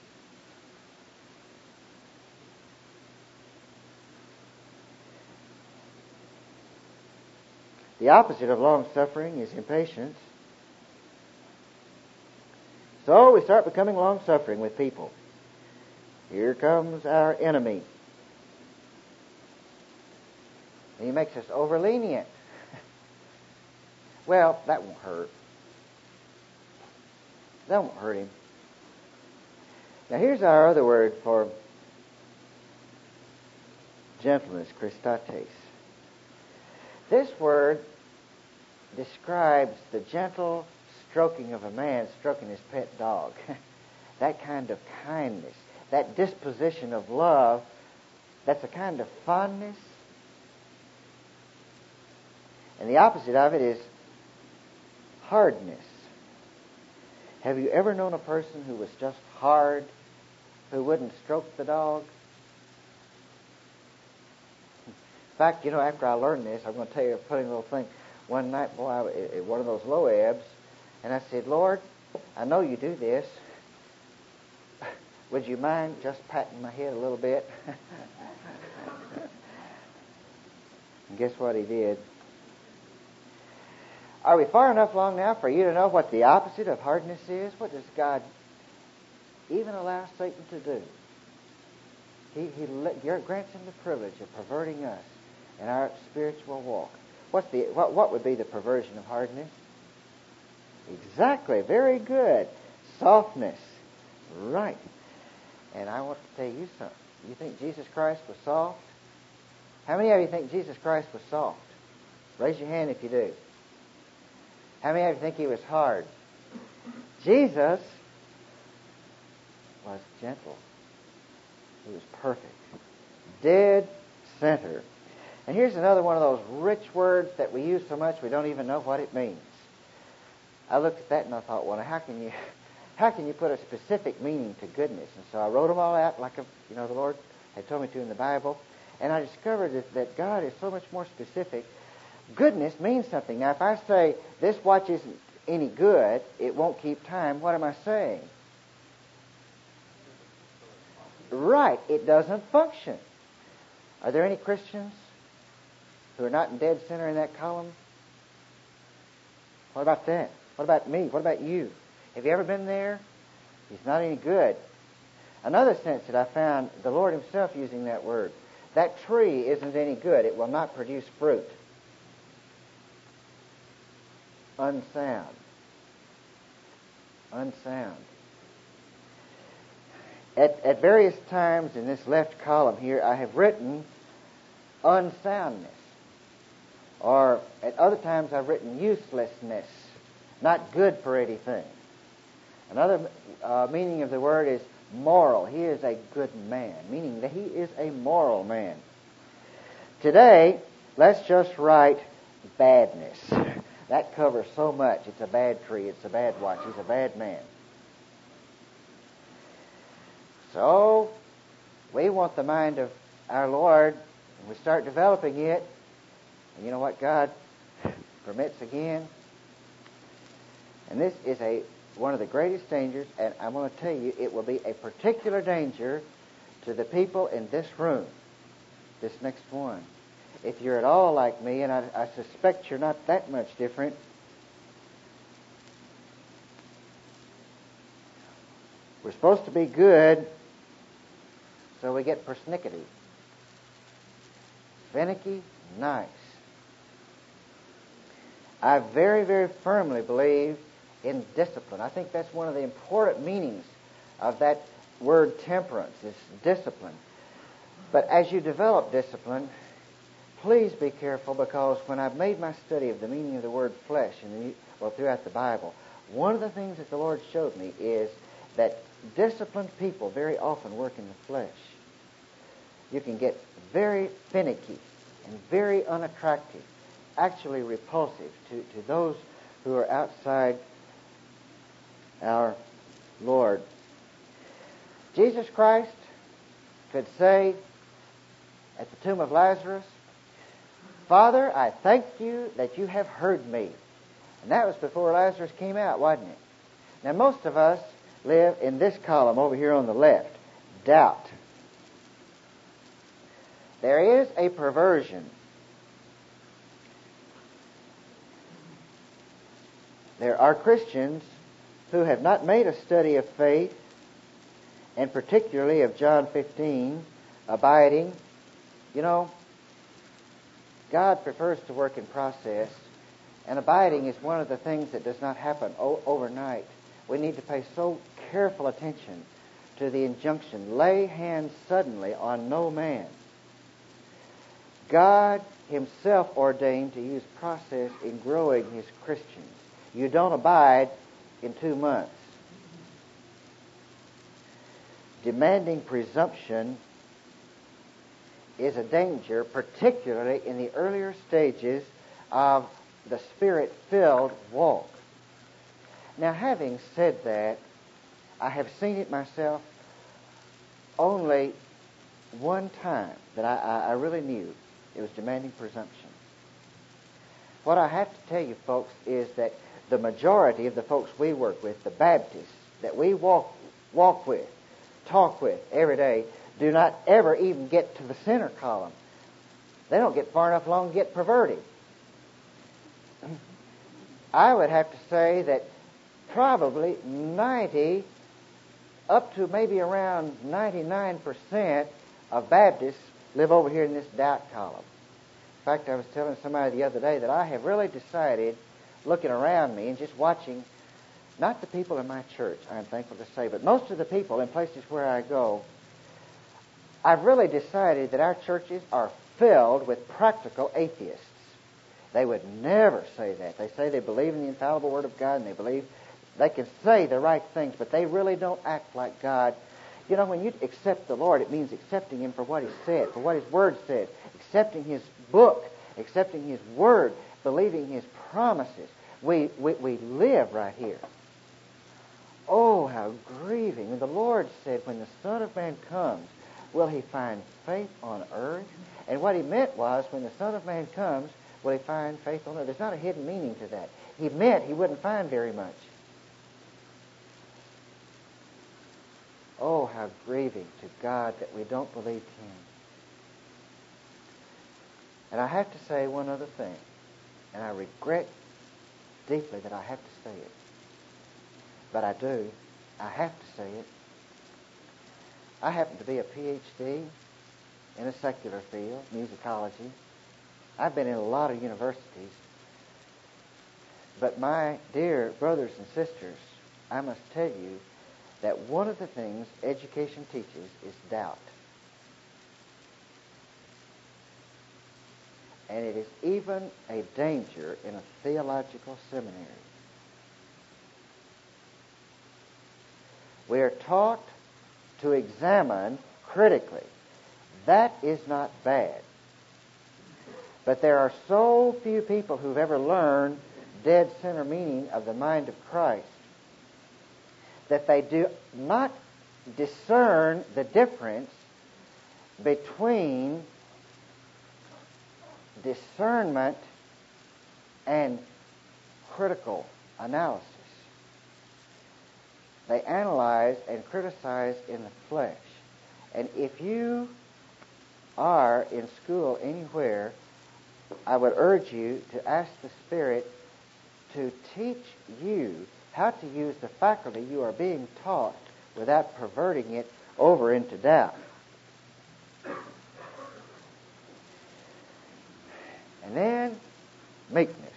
The opposite of long-suffering is impatience. So we start becoming long-suffering with people. Here comes our enemy. And he makes us over-lenient. Well, that won't hurt. That won't hurt him. Now here's our other word for gentleness, Christates. This word describes the gentle stroking of a man stroking his pet dog. That kind of kindness, that disposition of love, that's a kind of fondness. And the opposite of it is hardness. Have you ever known a person who was just hard, who wouldn't stroke the dog? In fact, after I learned this, I'm going to tell you a funny little thing. One night, boy, I was at one of those low ebbs, and I said, Lord, I know you do this. Would you mind just patting my head a little bit? And guess what he did? Are we far enough along now for you to know what the opposite of hardness is? What does God even allow Satan to do? He grants him the privilege of perverting us in our spiritual walk. What would be the perversion of hardness? Exactly. Very good. Softness. Right. And I want to tell you something. You think Jesus Christ was soft? How many of you think Jesus Christ was soft? Raise your hand if you do. How many of you think he was hard? Jesus was gentle. He was perfect. Dead center. And here's another one of those rich words that we use so much we don't even know what it means. I looked at that and I thought, well, how can you put a specific meaning to goodness? And so I wrote them all out like the Lord had told me to in the Bible. And I discovered that God is so much more specific Goodness means something. Now, if I say this watch isn't any good, it won't keep time, what am I saying? Right, it doesn't function. Are there any Christians who are not in dead center in that column? What about that? What about me? What about you? Have you ever been there? He's not any good. Another sense that I found the Lord Himself using that word. That tree isn't any good. It will not produce fruit. Unsound. Unsound. At various times in this left column here, I have written unsoundness. Or at other times I've written uselessness. Not good for anything. Another meaning of the word is moral. He is a good man, meaning that he is a moral man. Today, let's just write badness. That covers so much. It's a bad tree. It's a bad watch. He's a bad man. So, we want the mind of our Lord, and we start developing it. And you know what God permits again? And this is one of the greatest dangers, and I'm going to tell you, it will be a particular danger to the people in this room, this next one. If you're at all like me, and I suspect you're not that much different, we're supposed to be good, so we get persnickety. Finicky, nice. I very, very firmly believe in discipline. I think that's one of the important meanings of that word temperance, is discipline. But as you develop discipline, please be careful, because when I've made my study of the meaning of the word flesh throughout the Bible, one of the things that the Lord showed me is that disciplined people very often work in the flesh. You can get very finicky and very unattractive, actually repulsive to those who are outside our Lord. Jesus Christ could say at the tomb of Lazarus, Father, I thank you that you have heard me. And that was before Lazarus came out, wasn't it? Now, most of us live in this column over here on the left, doubt. There is a perversion. There are Christians who have not made a study of faith, and particularly of John 15, abiding. You know, God prefers to work in process, and abiding is one of the things that does not happen overnight. We need to pay so careful attention to the injunction, lay hands suddenly on no man. God Himself ordained to use process in growing His Christians. You don't abide in 2 months. Demanding presumption is a danger, particularly in the earlier stages of the Spirit-filled walk. Now, having said that, I have seen it myself only one time that I really knew it was demanding presumption. What I have to tell you, folks, is that the majority of the folks we work with, the Baptists that we walk with, talk with every day, do not ever even get to the center column. They don't get far enough along to get perverted. I would have to say that probably 90, up to maybe around 99% of Baptists live over here in this doubt column. In fact, I was telling somebody the other day that I have really decided, looking around me and just watching, not the people in my church, I'm thankful to say, but most of the people in places where I go, I've really decided that our churches are filled with practical atheists. They would never say that. They say they believe in the infallible Word of God, and they believe they can say the right things, but they really don't act like God. You know, when you accept the Lord, it means accepting Him for what He said, for what His Word said, accepting His book, accepting His Word, believing His promises. We live right here. Oh, how grieving. And the Lord said, when the Son of Man comes, will He find faith on earth? And what He meant was, when the Son of Man comes, will he find faithfulness? There's not a hidden meaning to that. He meant he wouldn't find very much. Oh, how grieving to God that we don't believe him. And I have to say one other thing, and I regret deeply that I have to say it. But I do. I have to say it. I happen to be a PhD in a secular field, musicology. I've been in a lot of universities. But my dear brothers and sisters, I must tell you that one of the things education teaches is doubt. And it is even a danger in a theological seminary. We are taught to examine critically. That is not bad. But there are so few people who've ever learned dead center meaning of the mind of Christ that they do not discern the difference between discernment and critical analysis. They analyze and criticize in the flesh. And if you are in school anywhere, I would urge you to ask the Spirit to teach you how to use the faculty you are being taught without perverting it over into doubt. And then, meekness.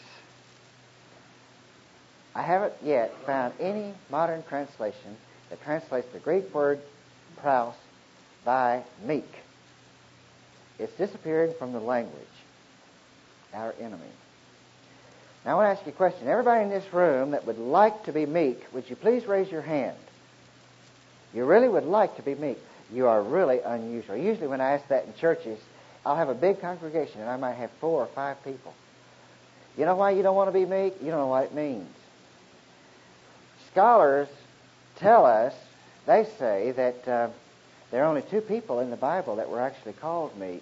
I haven't yet found any modern translation that translates the Greek word praus by meek. It's disappearing from the language, our enemy. Now I want to ask you a question. Everybody in this room that would like to be meek, would you please raise your hand? You really would like to be meek. You are really unusual. Usually when I ask that in churches, I'll have a big congregation and I might have 4 or 5 people. You know why you don't want to be meek? You don't know what it means. Scholars tell us, they say that there are only 2 people in the Bible that were actually called meek.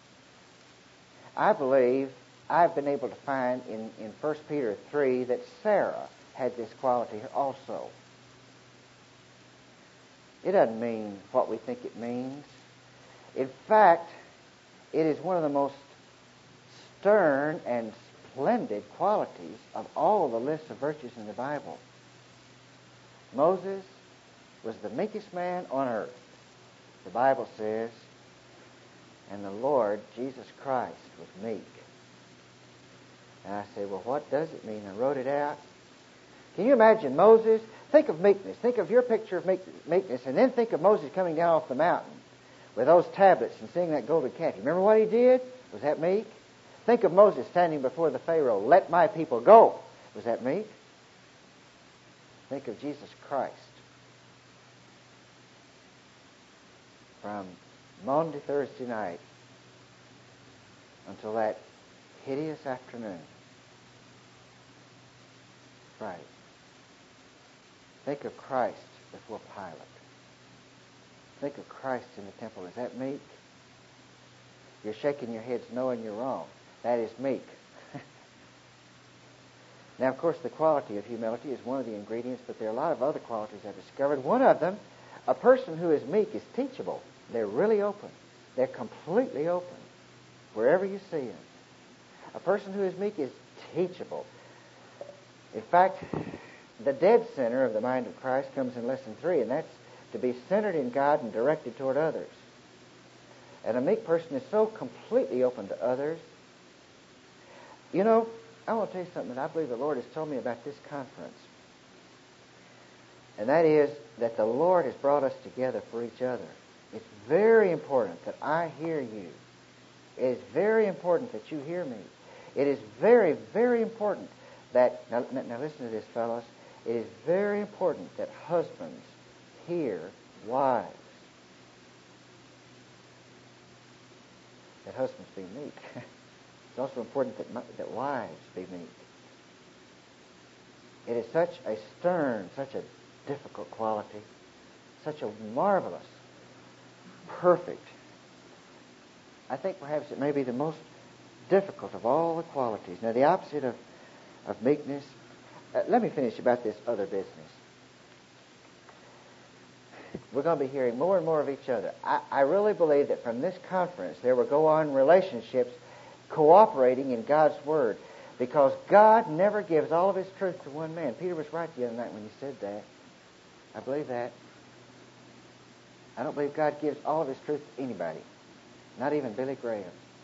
I believe I've been able to find in 1 Peter 3 that Sarah had this quality also. It doesn't mean what we think it means. In fact, it is one of the most stern and splendid qualities of all the lists of virtues in the Bible. Moses was the meekest man on earth. The Bible says, and the Lord Jesus Christ was meek. And I say, well, what does it mean? I wrote it out. Can you imagine Moses? Think of meekness. Think of your picture of meekness, and then think of Moses coming down off the mountain with those tablets and seeing that golden calf. You remember what he did? Was that meek? Think of Moses standing before the Pharaoh. Let my people go. Was that meek? Think of Jesus Christ. From Monday, Thursday night until that hideous afternoon. Friday. Think of Christ before Pilate. Think of Christ in the temple. Is that meek? You're shaking your heads knowing you're wrong. That is meek. Now, of course, the quality of humility is one of the ingredients, but there are a lot of other qualities I've discovered. One of them, a person who is meek is teachable. They're really open. They're completely open wherever you see them. A person who is meek is teachable. In fact, the dead center of the mind of Christ comes in lesson 3, and that's to be centered in God and directed toward others. And a meek person is so completely open to others. You know, I want to tell you something that I believe the Lord has told me about this conference. And that is that the Lord has brought us together for each other. It's very important that I hear you. It is very important that you hear me. It is very, very important that, now listen to this, fellows. It is very important that husbands hear wives. That husbands be meek. It's also important that wives be meek. It is such a stern, such a difficult quality, such a marvelous, perfect. I think perhaps it may be the most difficult of all the qualities. Now, the opposite of meekness. Let me finish about this other business. We're going to be hearing more and more of each other. I really believe that from this conference there will go on relationships cooperating in God's Word, because God never gives all of His truth to one man. Peter was right the other night when he said that. I believe that. I don't believe God gives all of His truth to anybody, not even Billy Graham.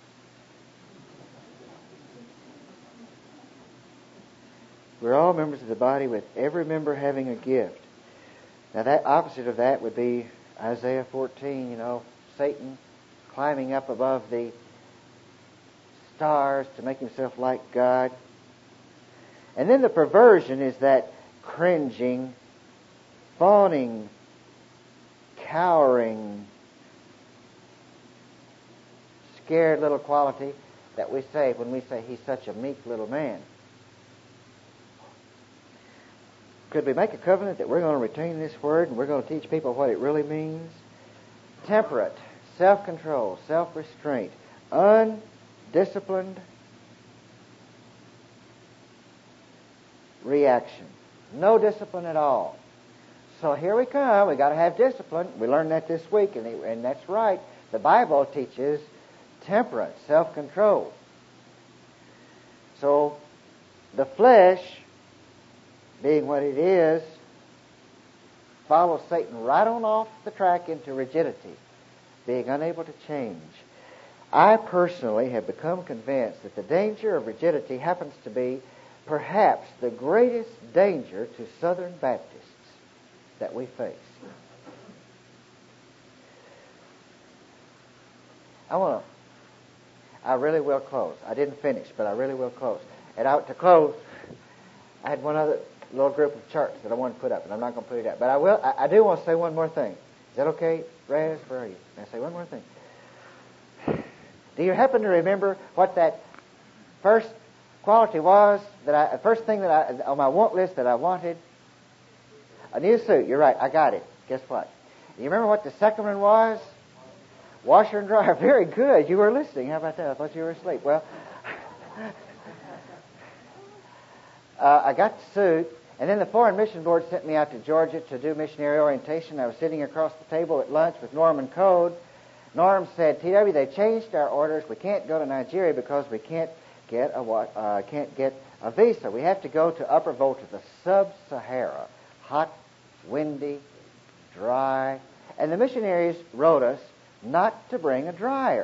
We're all members of the body, with every member having a gift. Now, that opposite of that would be Isaiah 14, Satan climbing up above the stars to make himself like God. And then the perversion is that cringing, fawning, cowering, scared little quality that we say when we say he's such a meek little man. Could we make a covenant that we're going to retain this word and we're going to teach people what it really means? Temperate, self-control, self-restraint, undisciplined reaction. No discipline at all. So here we come. We've got to have discipline. We learned that this week, and that's right. The Bible teaches temperance, self-control. So the flesh, being what it is, follows Satan right on off the track into rigidity, being unable to change. I personally have become convinced that the danger of rigidity happens to be perhaps the greatest danger to Southern Baptists that we face. I really will close. I didn't finish, but I really will close. And to close, I had one other little group of charts that I want to put up, and I'm not going to put it up. But I do want to say one more thing. Is that okay, Raz? Where are you? May I say one more thing? Do you happen to remember what that first quality was, first thing that on my want list that I wanted? A new suit. You're right. I got it. Guess what? You remember what the second one was? Washer and dryer. Very good. You were listening. How about that? I thought you were asleep. Well, I got the suit, and then the Foreign Mission Board sent me out to Georgia to do missionary orientation. I was sitting across the table at lunch with Norman Code. Norm said, "T.W., they changed our orders. We can't go to Nigeria because we can't get a visa. We have to go to Upper Volta, the Sub-Sahara, hot, windy, dry." And the missionaries wrote us not to bring a dryer.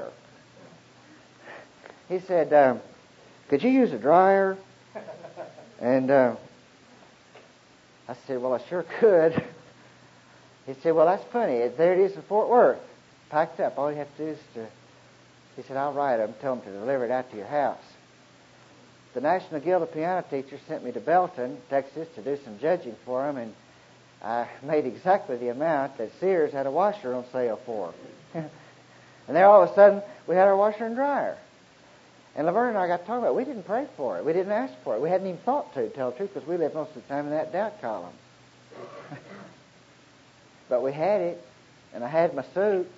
He said, "Could you use a dryer?" And I said, "Well, I sure could." He said, "Well, that's funny. There it is in Fort Worth, packed up. All you have to do is to..." He said, "I'll write them, tell them to deliver it out to your house." The National Guild of Piano Teachers sent me to Belton, Texas, to do some judging for them, and I made exactly the amount that Sears had a washer on sale for. And there all of a sudden, we had our washer and dryer. And Laverne and I got talking about it. We didn't pray for it. We didn't ask for it. We hadn't even thought to tell the truth, because we lived most of the time in that doubt column. But we had it, and I had my suit.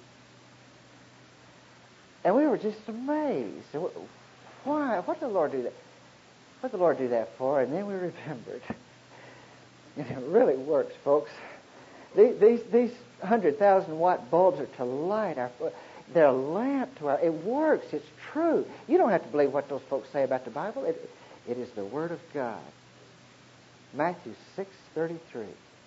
And we were just amazed. Why? What did the Lord do that? What did the Lord do that for? And then we remembered. And it really works, folks. These 100,000-watt bulbs are to light our... They're a lamp to our... It works. It's true. You don't have to believe what those folks say about the Bible. It is the Word of God. Matthew 6:33.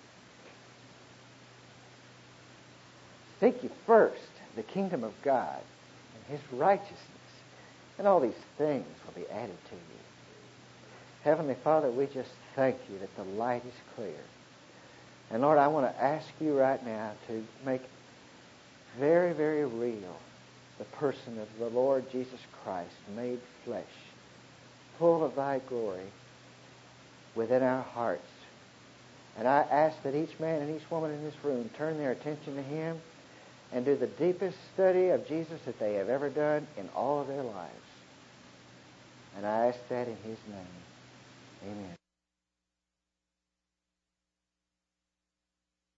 Seek ye first the kingdom of God and His righteousness, and all these things will be added to you. Heavenly Father, we just thank you that the light is clear. And Lord, I want to ask you right now to make very, very real the person of the Lord Jesus Christ, made flesh, full of thy glory within our hearts. And I ask that each man and each woman in this room turn their attention to Him and do the deepest study of Jesus that they have ever done in all of their lives. And I ask that in His name. Amen.